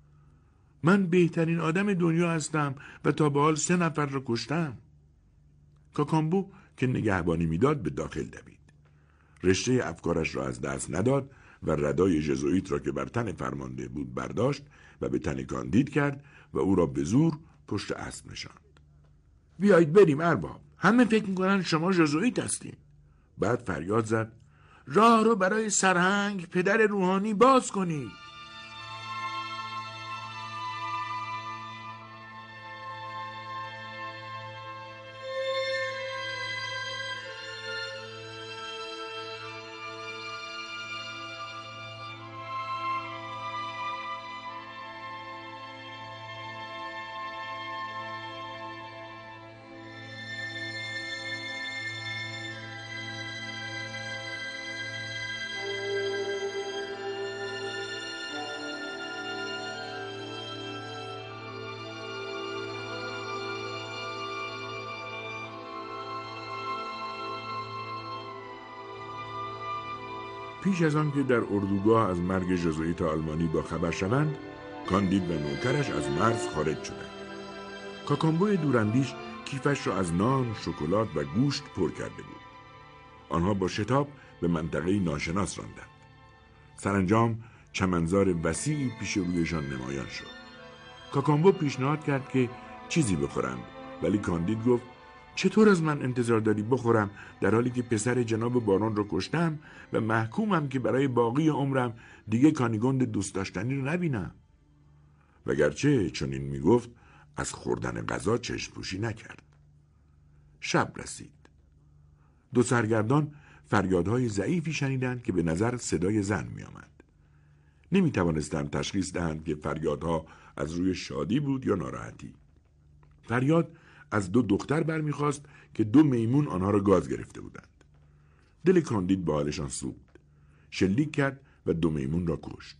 من بهترین آدم دنیا هستم و تا به حال سه نفر رو کشتم. کاکامبو که نگهبانی میداد به داخل دوید. رشته افکارش را از دست نداد و ردای ژزوئیت را که بر تن فرمانده بود برداشت و به تن کاندید کرد و او را به زور پشت اسب نشاند. بیایید بریم ارباب، همه فکر میکنن شما ژزوئیت هستین. بعد فریاد زد راه رو برای سرهنگ پدر روحانی باز کنید. پیش از آن که در اردوگاه از مرگ ژزوئیت آلمانی با خبر شوند، کاندید و نوکرش از مرز خارج شدند. کاکامبو دوراندیش کیفش را از نان، شکلات و گوشت پر کرده بود. آنها با شتاب به منطقه ناشناس راندند. سرانجام چمنزار وسیعی پیش رویشان نمایان شد. کاکامبو پیشنهاد کرد که چیزی بخورند، ولی کاندید گفت چطور از من انتظار داری بخورم در حالی که پسر جناب بارون رو کشتم و محکومم که برای باقی عمرم دیگه کانیگوند دوست داشتنی رو نبینم. وگرچه چون این میگفت از خوردن غذا چشم پوشی نکرد. شب رسید. دو سرگردان فریادهای ضعیفی شنیدند که به نظر صدای زن می آمد. نمی توانستند تشخیص دهند که فریادها از روی شادی بود یا ناراحتی. فریاد از دو دختر برمیخواست که دو میمون آنها را گاز گرفته بودند. دل کاندید به حالشان سوخت. شلیک کرد و دو میمون را کشت.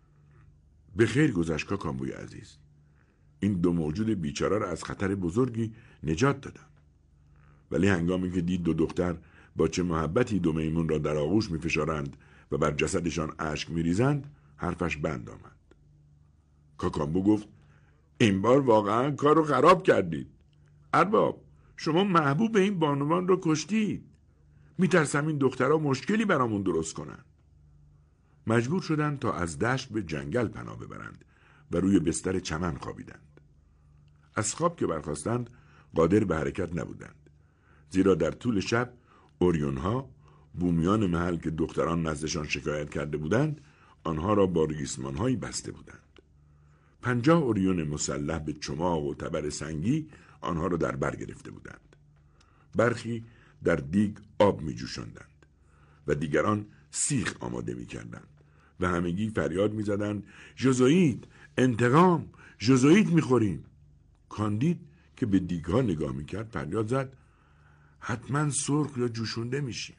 به خیر گذشت کاکامبوی عزیز. این دو موجود بیچاره را از خطر بزرگی نجات دادم. ولی هنگامی که دید دو دختر با چه محبتی دو میمون را در آغوش می فشارند و بر جسدشان اشک می ریزند، حرفش بند آمد. کاکامبو گفت این بار واقعا کار رو خراب کردید. ارباب، شما محبوب این بانوان رو کشتید. میترسم این دخترها مشکلی برامون درست کنن. مجبور شدند تا از دشت به جنگل پناه ببرند و روی بستر چمن خوابیدند. از خواب که برخاستند قادر به حرکت نبودند، زیرا در طول شب اوریونها، بومیان محل که دختران نزدشان شکایت کرده بودند، آنها را با ریسمانهایی بسته بودند. پنجاه اوریون مسلح به چماق و تبر سنگی آنها را در بر گرفته بودند. برخی در دیگ آب می جوشندند و دیگران سیخ آماده می کردند و همگی فریاد می زدند ژوزوئید، انتقام، ژوزوئید می خوریم. کاندید که به دیگ ها نگاه می کرد فریاد زد حتما سرخ یا جوشونده میشیم.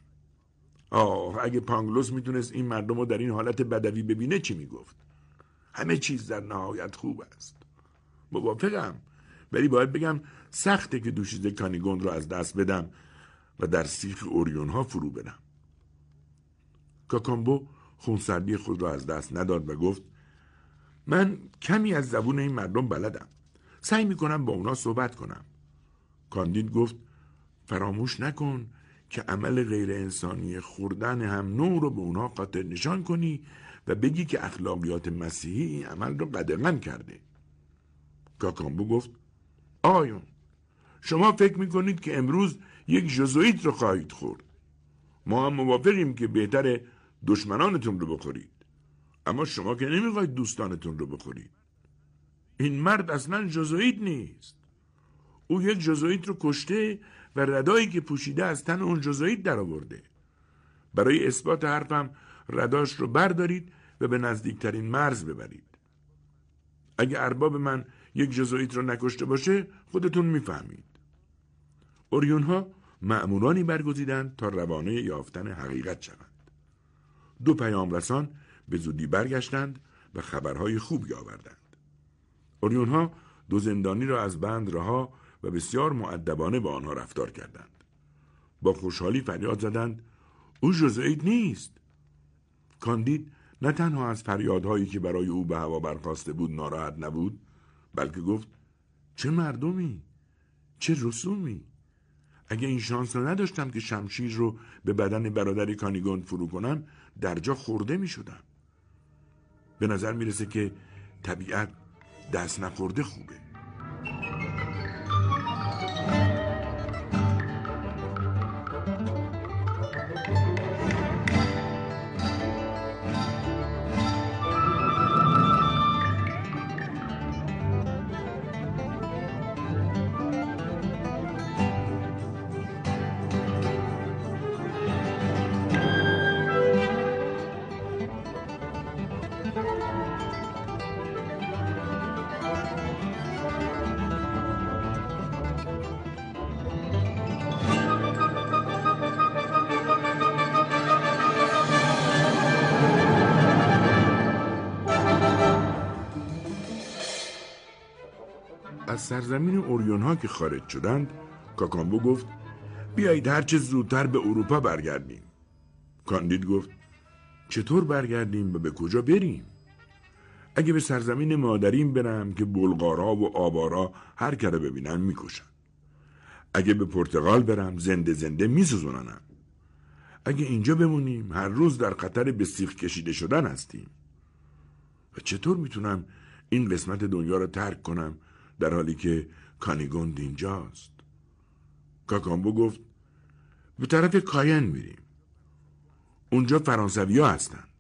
آه اگه پانگلوس می تونست این مردم رو در این حالت بدوی ببینه چی می گفت؟ همه چیز در نهایت خوب است. موافقم، ولی باید بگم سخته که دوشیزه کانیگوند رو از دست بدم و در سیخ اوریون ها فرو برم. کاکامبو خونسردی خود را از دست نداد و گفت من کمی از زبون این مردم بلدم. سعی میکنم با اونا صحبت کنم. کاندید گفت فراموش نکن که عمل غیر انسانی خوردن هم نوع رو به اونا خاطر نشان کنی و بگی که اخلاقیات مسیحی این عمل رو قدغن کرده. کاکامبو گفت آقایون، شما فکر میکنید که امروز یک ژوزوئید رو خواهید خورد. ما هم موافقیم که بهتره دشمنانتون رو بخورید، اما شما که نمیخواید دوستانتون رو بخورید. این مرد اصلا ژوزوئید نیست. او یک ژوزوئید رو کشته و ردایی که پوشیده از تن اون ژوزوئید در آورده. برای اثبات حرفم رداش رو بردارید و به نزدیکترین مرز ببرید. اگه ارباب من یک ژوزوئید رو نکشته باشه خودتون میفهمید. اوریون ها مأمورانی برگزیدند تا روانه یافتن حقیقت شوند. دو پیام رسان به زودی برگشتند و خبرهای خوبی آوردند. اوریون ها دو زندانی را از بند رها و بسیار مؤدبانه با آنها رفتار کردند. با خوشحالی فریاد زدند او ژوزوئید نیست. کاندید نه تنها از فریادهایی که برای او به هوا برخاسته بود ناراحت نبود، بلکه گفت چه مردمی، چه رسومی. اگه این شانس رو نداشتم که شمشیر رو به بدن برادری کانیگوند فرو کنم در جا خورده می شدم. به نظر می رسه که طبیعت دست نخورده خوبه. از سرزمین اوریون ها که خارج شدند، کاکامبو گفت بیایید هرچه زودتر به اروپا برگردیم. کاندید گفت چطور برگردیم و به کجا بریم؟ اگه به سرزمین مادریم برم که بلغارا و آوارا هر که رو ببینن میکشن. اگه به پرتغال برم زنده زنده میسوزوننم. اگه اینجا بمونیم هر روز در خطر به سیخ کشیده شدن هستیم. و چطور میتونم این قسمت دنیا رو ترک کنم در حالی که کانیگوند اینجاست؟ کاکامبو گفت به طرف کاین میریم. اونجا فرانسوی ها هستند.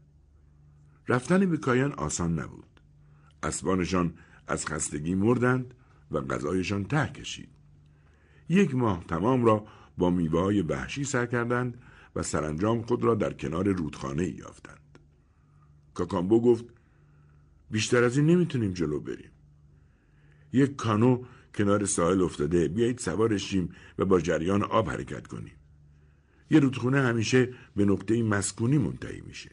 رفتن به کاین آسان نبود. اسبانشان از خستگی مردند و غذایشان ته کشید. یک ماه تمام را با میوه‌های وحشی سر کردند و سرانجام خود را در کنار رودخانه یافتند. کاکامبو گفت بیشتر از این نمیتونیم جلو بریم. یک کانو کنار ساحل افتاده، بیایید سوارش شیم و با جریان آب حرکت کنیم. یه رودخونه همیشه به نقطه مسکونی منتهی میشه.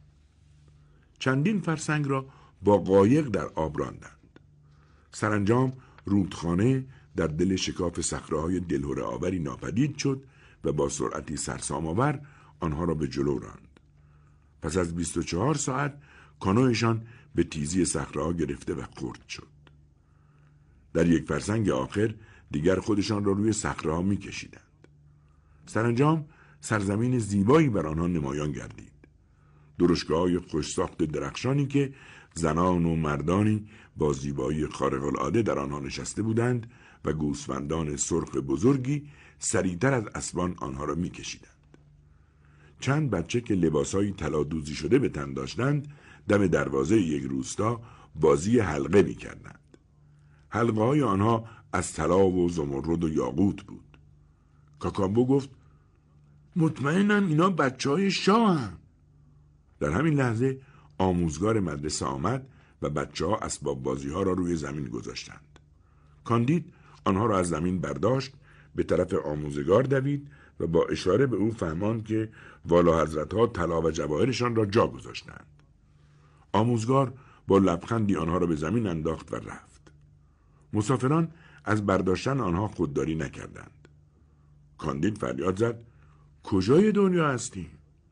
چندین فرسنگ را با قایق در آب راندند. سرانجام رودخانه در دل شکاف صخره‌های دلهره آوری ناپدید شد و با سرعتی سرسام آور آنها را به جلو راند. پس از بیست و چهار ساعت کانویشان به تیزی صخره‌ها گرفته و خرد شد. در یک فرسنگ آخر دیگر خودشان را روی صخره‌ها می‌کشیدند. سرانجام سرزمین زیبایی بر آنها نمایان گردید. درشگاه‌های خوش‌ساخت درخشانی که زنان و مردانی با زیبایی خارق العاده در آنها نشسته بودند و گوسفندان سرخ بزرگی سریعتر از اسبان آنها را می‌کشیدند. چند بچه که لباسهای طلا دوزی شده به تن داشتند دم دروازه یک روستا بازی حلقه می‌کردند. حلقه های آنها از طلا و زمرد و یاقوت بود. کاکامبو گفت مطمئنم اینا بچه های شاه هم. در همین لحظه آموزگار مدرسه آمد و بچه ها اسباب بازی ها را روی زمین گذاشتند. کاندید آنها را از زمین برداشت، به طرف آموزگار دوید و با اشاره به او فهماند که والا حضرت ها طلا و جواهرشان را جا گذاشتند. آموزگار با لبخندی آنها را به زمین انداخت و رفت. مسافران از برداشتن آنها خودداری نکردند. کاندید فریاد زد کجای دنیا هستیم؟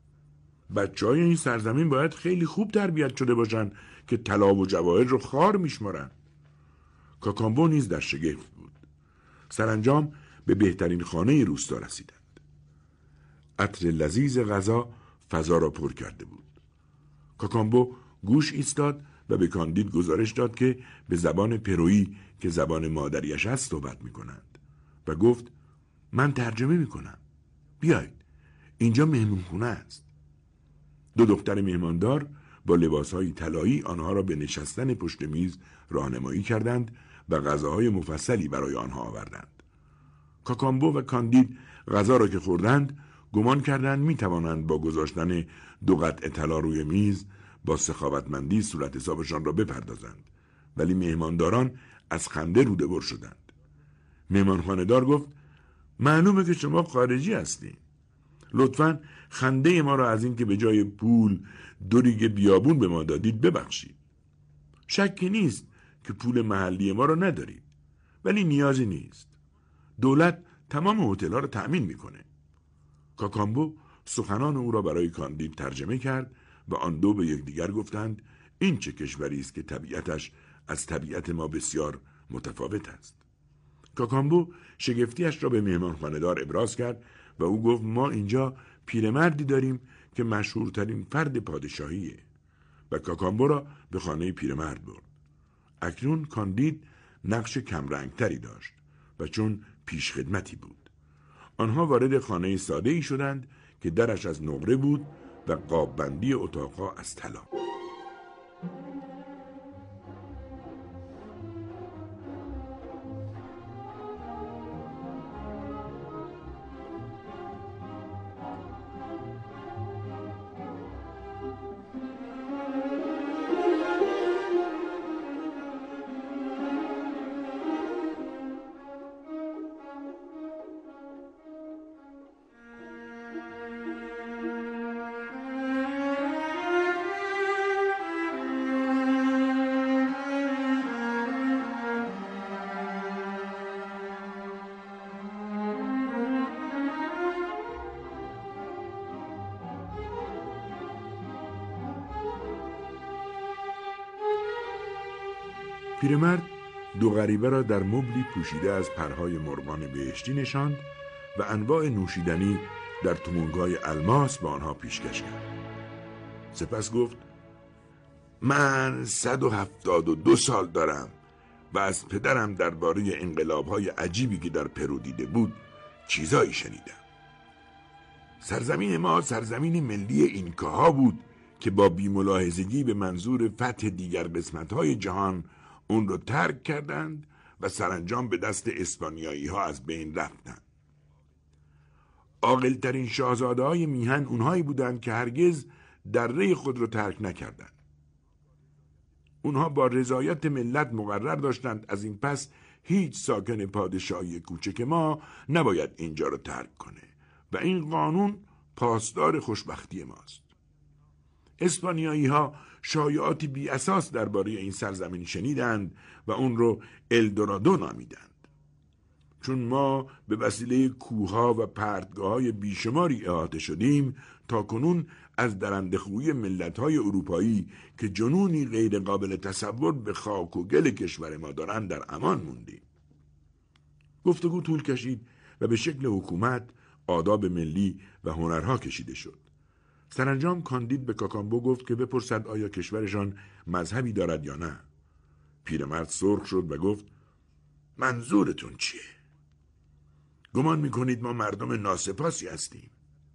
بچه های این سرزمین باید خیلی خوب تربیت شده باشند که طلا و جواهر رو خار میشمارن. کاکامبو نیز در شگفت بود. سرانجام به بهترین خانه روستا رسیدند. عطر لذیذ غذا فضا را پر کرده بود. کاکامبو گوش ایستاد و به کاندید گزارش داد که به زبان پرویی که زبان مادریش است صحبت میکنند و گفت من ترجمه میکنم. بیایید، اینجا مهمونخونه است. دو دختر مهماندار با لباسهای طلایی آنها را به نشستن پشت میز راهنمایی کردند و غذاهای مفصلی برای آنها آوردند. کاکامبو و کاندید غذا را که خوردند گمان کردند میتوانند با گذاشتن دو قطعه طلا روی میز با سخاوتمندی صورت حسابشان را بپردازند، ولی مهمانداران از خنده روده بر شدند. مهمانخانه‌دار گفت معلومه که شما خارجی هستین. لطفاً خنده ما را از این که به جای پول دو ریگ بیابون به ما دادید ببخشید. شکی نیست که پول محلی ما را ندارید، ولی نیازی نیست. دولت تمام هتل‌ها را تأمین میکنه. کاکامبو سخنان او را برای کاندید ترجمه کرد و آن دو به یکدیگر گفتند این چه کشوری است که طبیعتش از طبیعت ما بسیار متفاوت است. کاکامبو شگفتیش را به مهمانخانه‌دار ابراز کرد و او گفت ما اینجا پیرمردی داریم که مشهورترین فرد پادشاهیه و کاکامبو را به خانه پیرمرد برد. اکنون کاندید نقش کمرنگتری داشت و چون پیشخدمتی بود. آنها وارد خانه ساده‌ای شدند که درش از نقره بود و قاببندی اتاقها از طلا. پیرمرد دو غریبه را در مبلی پوشیده از پرهای مرغان بهشتی نشاند و انواع نوشیدنی در تومونگای الماس به آنها پیشکش کرد. سپس گفت من صد و هفتاد و دو سال دارم و از پدرم درباره انقلاب‌های عجیبی که در پرو دیده بود چیزایی شنیدم. سرزمین ما سرزمین ملی اینکاها بود که با بی‌ملاحظگی به منظور فتح دیگر قسمت‌های جهان اون رو ترک کردند و سرانجام به دست اسپانیایی ها از بین رفتند. عاقل‌ترین شاهزاده های میهن اونهایی بودند که هرگز دره خود رو ترک نکردند. اونها با رضایت ملت مقرر داشتند از این پس هیچ ساکن پادشاهی کوچک ما نباید اینجا رو ترک کنه و این قانون پاسدار خوشبختی ماست. اسپانیایی ها شایعاتی بی اساس درباره این سرزمین شنیدند و اون رو الدورادو نامیدند. چون ما به وسیله کوهها و پرتگاه‌های بیشماری احاطه شدیم تا کنون از درنده‌خویی ملت‌های اروپایی که جنونی غیر قابل تصور به خاک و گل کشور ما دارند در امان موندیم. گفتگو طول کشید و به شکل حکومت، آداب ملی و هنرها کشیده شد. سرانجام کاندید به کاکامبو گفت که بپرسد آیا کشورشان مذهبی دارد یا نه. پیرمرد سرخ شد و گفت منظورتون چیه؟ گمان میکنید ما مردم ناسپاسی هستیم؟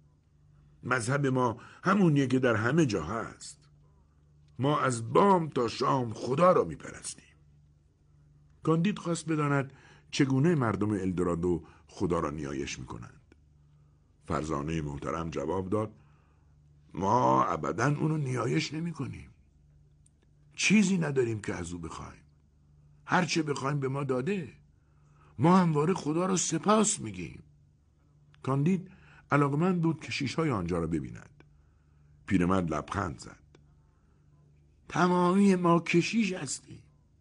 مذهب ما همونیه که در همه جا هست. ما از بام تا شام خدا را میپرستیم. کاندید خواست بداند چگونه مردم الدورادو خدا را نیایش میکنند. فرزانه محترم جواب داد: ما ابداً اونو نیایش نمی کنیم. چیزی نداریم که از او بخوایم. هر چه بخوایم به ما داده. ما همواره خدا را سپاس میگیم. کاندید علاقمند بود کشیش‌های آنجا را ببیند. پیرمرد لبخند زد: تمامی ما کشیش هستیم.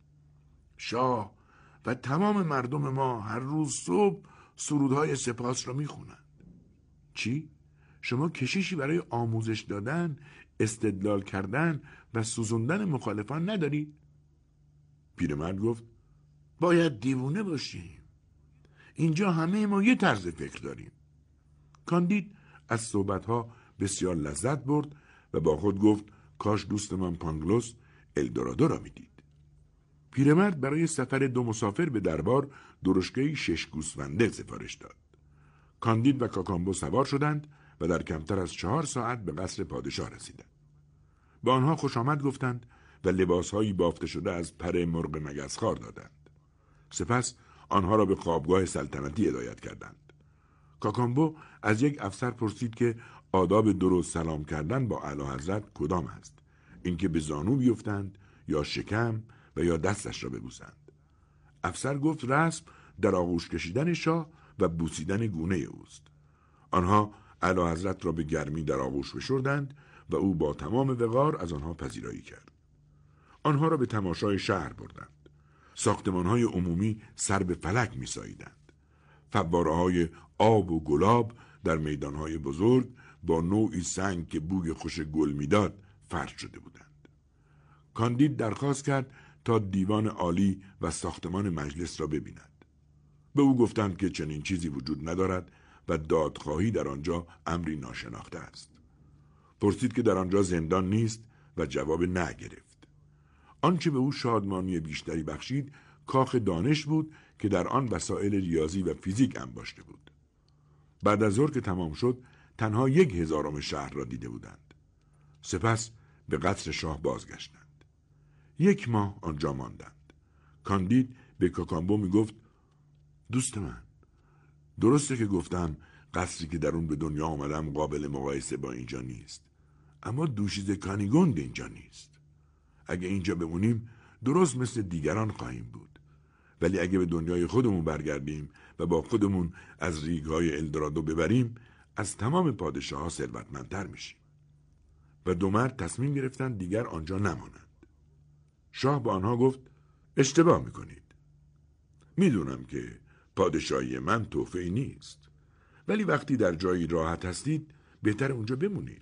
شاه و تمام مردم ما هر روز صبح سرودهای سپاس را میخونند. چی؟ شما کشیشی برای آموزش دادن، استدلال کردن و سوزوندن مخالفان ندارید؟ پیرمرد گفت: باید دیوونه باشیم. اینجا همه ما یه طرز فکر داریم. کاندید از صحبتها بسیار لذت برد و با خود گفت: کاش دوست من پانگلوس الدورادو را میدید. پیرمرد برای سفر دو مسافر به دربار درشکه‌ای شش گوسفنده سفارش داد. کاندید و کاکامبو سوار شدند و در کمتر از چهار ساعت به قصر پادشاه رسیدند. به آنها خوش آمد گفتند و لباسهایی بافته شده از پر مرغ مگسخوار دادند. سپس آنها را به خوابگاه سلطنتی هدایت کردند. کاکامبو از یک افسر پرسید که آداب درست سلام کردن با اعلی حضرت کدام است؟ اینکه به زانو بیفتند یا شکم و یا دستش را ببوسند. افسر گفت رسم در آغوش کشیدن شاه و بوسیدن گونه اوست. آنها اعلی حضرت را به گرمی در آغوش فشردند و او با تمام وقار از آنها پذیرایی کرد. آنها را به تماشای شهر بردند. ساختمان‌های عمومی سر به فلک می‌ساییدند. فواره‌های آب و گلاب در میدان‌های بزرگ با نوعی سنگ که بوی خوش گل می‌داد فرش شده بودند. کاندید درخواست کرد تا دیوان عالی و ساختمان مجلس را ببیند. به او گفتند که چنین چیزی وجود ندارد و دادخواهی در آنجا امری ناشناخته است. پرسید که در آنجا زندان نیست و جواب نه گرفت. آنچه به او شادمانی بیشتری بخشید کاخ دانش بود که در آن وسایل ریاضی و فیزیک انباشته بود. بعد از ظهر که تمام شد تنها یک هزارم شهر را دیده بودند. سپس به قصر شاه بازگشتند. یک ماه آنجا ماندند. کاندید به کاکامبو می گفت: دوست من، درسته که گفتم قصری که در اون به دنیا آمدم قابل مقایسه با اینجا نیست، اما دوشیزه کانیگوند اینجا نیست. اگه اینجا بمونیم درست مثل دیگران خواهیم بود، ولی اگه به دنیای خودمون برگردیم و با خودمون از ریگ‌های الدورادو ببریم از تمام پادشاه‌ها ثروتمندتر میشیم. و دو مرد تصمیم گرفتن دیگر آنجا نمانند. شاه با آنها گفت: اشتباه میکنید. میدونم که پادشاهی من تحفه‌ای نیست، ولی وقتی در جایی راحت هستید بهتر اونجا بمونید.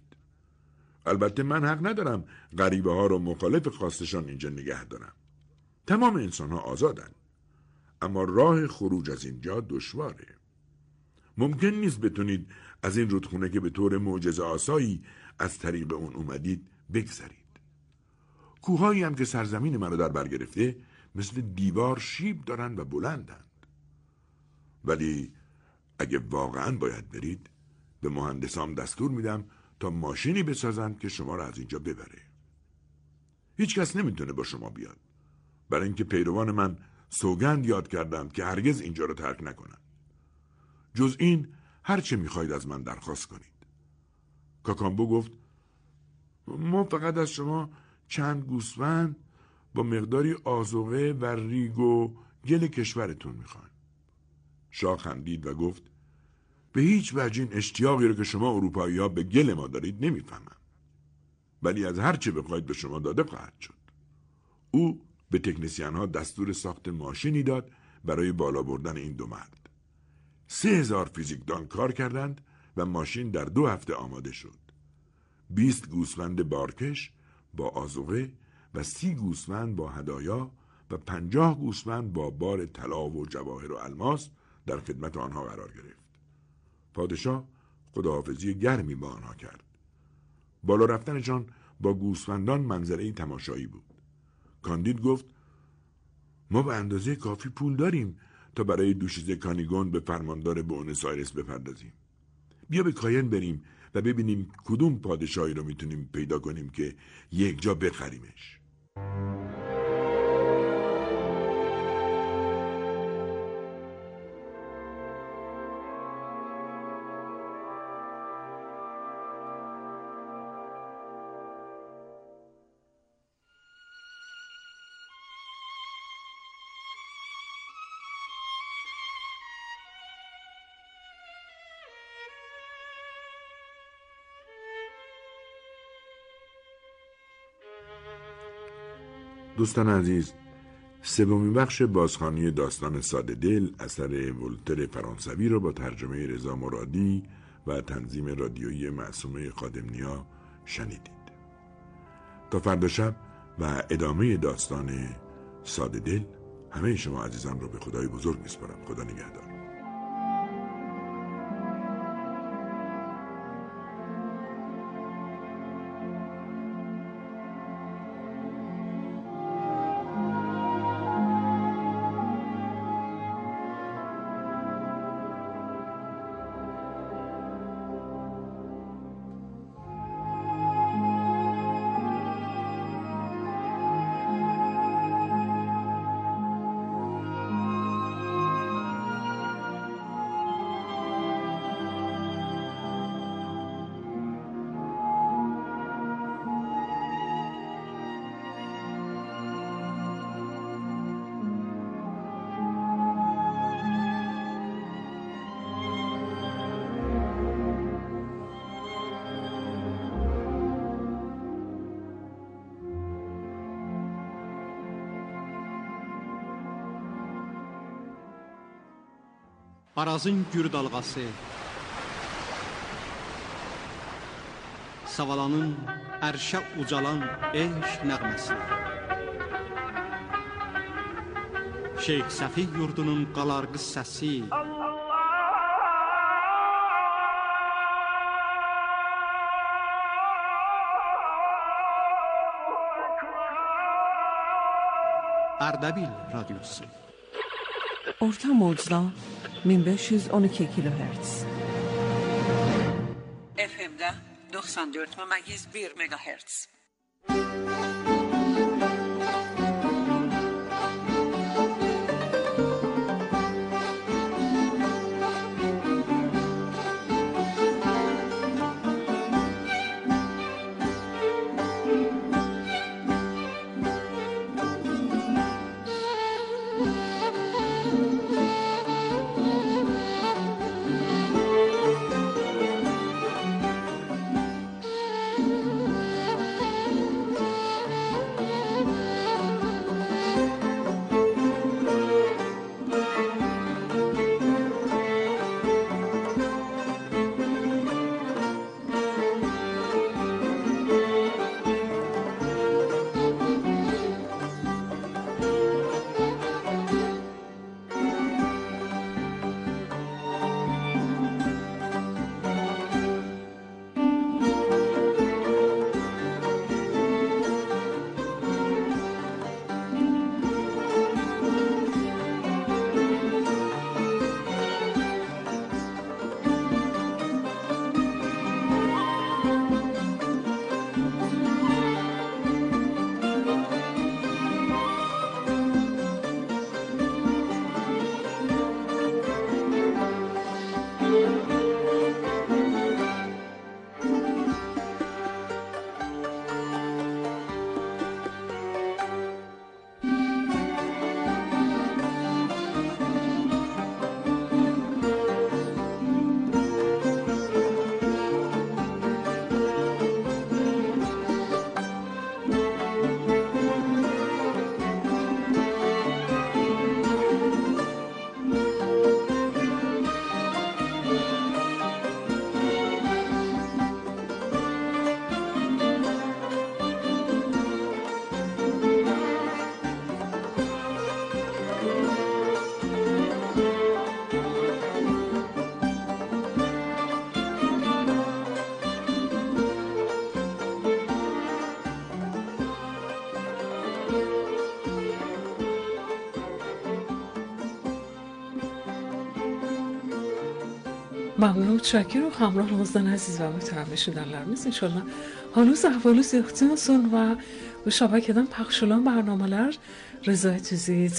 البته من حق ندارم غریبه ها رو مخالف خواستشان اینجا نگه دارم. تمام انسان ها آزادن، اما راه خروج از اینجا دشواره. ممکن نیست بتونید از این رودخونه که به طور معجزه آسایی از طریق اون اومدید بگذرید. کوههایی هم که سرزمین منو در بر گرفته مثل دیوار شیب دارن و بلندند. ولی اگه واقعا باید برید به مهندسام دستور میدم تا ماشینی بسازند که شما را از اینجا ببره. هیچ کس نمیتونه با شما بیاد، برای اینکه پیروان من سوگند یاد کردند که هرگز اینجا رو ترک نکنند. جز این هر چه میخواید از من درخواست کنید. کاکامبو گفت: ما فقط از شما چند گوسفند با مقداری آذوقه و ریگ و گل کشورتون میخوایم. شاه خندید و گفت: به هیچ وجه این اشتیاقی رو که شما اروپایی ها به گل ما دارید نمیفهمم، ولی از هر چه بخواید به شما داده خواهد شد. او به تکنسین ها دستور ساخت ماشینی داد برای بالا بردن این دو مرد. سه هزار فیزیکدان کار کردند و ماشین در دو هفته آماده شد. بیست گوسفند بارکش با آذوقه و سی گوسفند با هدایا و پنجاه گوسفند با بار طلا و جواهر و الماس در خدمت آنها قرار گرفت. پادشاه خداحافظی گرمی با آنها کرد. بالا رفتنشان با گوسفندان منظره‌ای تماشایی بود. کاندید گفت: ما به اندازه کافی پول داریم تا برای دوشیزه کانیگوند به فرماندار بوئنوس آیرس بپردازیم. بیا به کاین بریم و ببینیم کدوم پادشاهی رو میتونیم پیدا کنیم که یک جا بخریمش. دوستان عزیز، سومین بخش بازخوانی داستان ساده دل اثر ولتر فرانسوی را با ترجمه رضا مرادی و تنظیم رادیویی معصومه خادم‌نیا شنیدید. تا فردا شب و ادامه داستان ساده دل، همه شما عزیزان رو به خدای بزرگ میسپارم. خدا نگهدار. Arazın gür dalğası, Savalanın ərşə ucalan eşq nəğməsi, Şeyx Səfih yurdunun qalarqı səsi, Ərdəbil radyosu. Orta mocda min beş yüz on iki kilohertz. F M'də doxsan dörd məməkis bir megahertz. ممنون چاکر و همراه مازدان عزیz ve muhterem şudanlarımız inşallah hanuz ahvalınız yaxşı olsun ve bu şabakeden paylaşılan برنامه‌ler Rıza Tüzü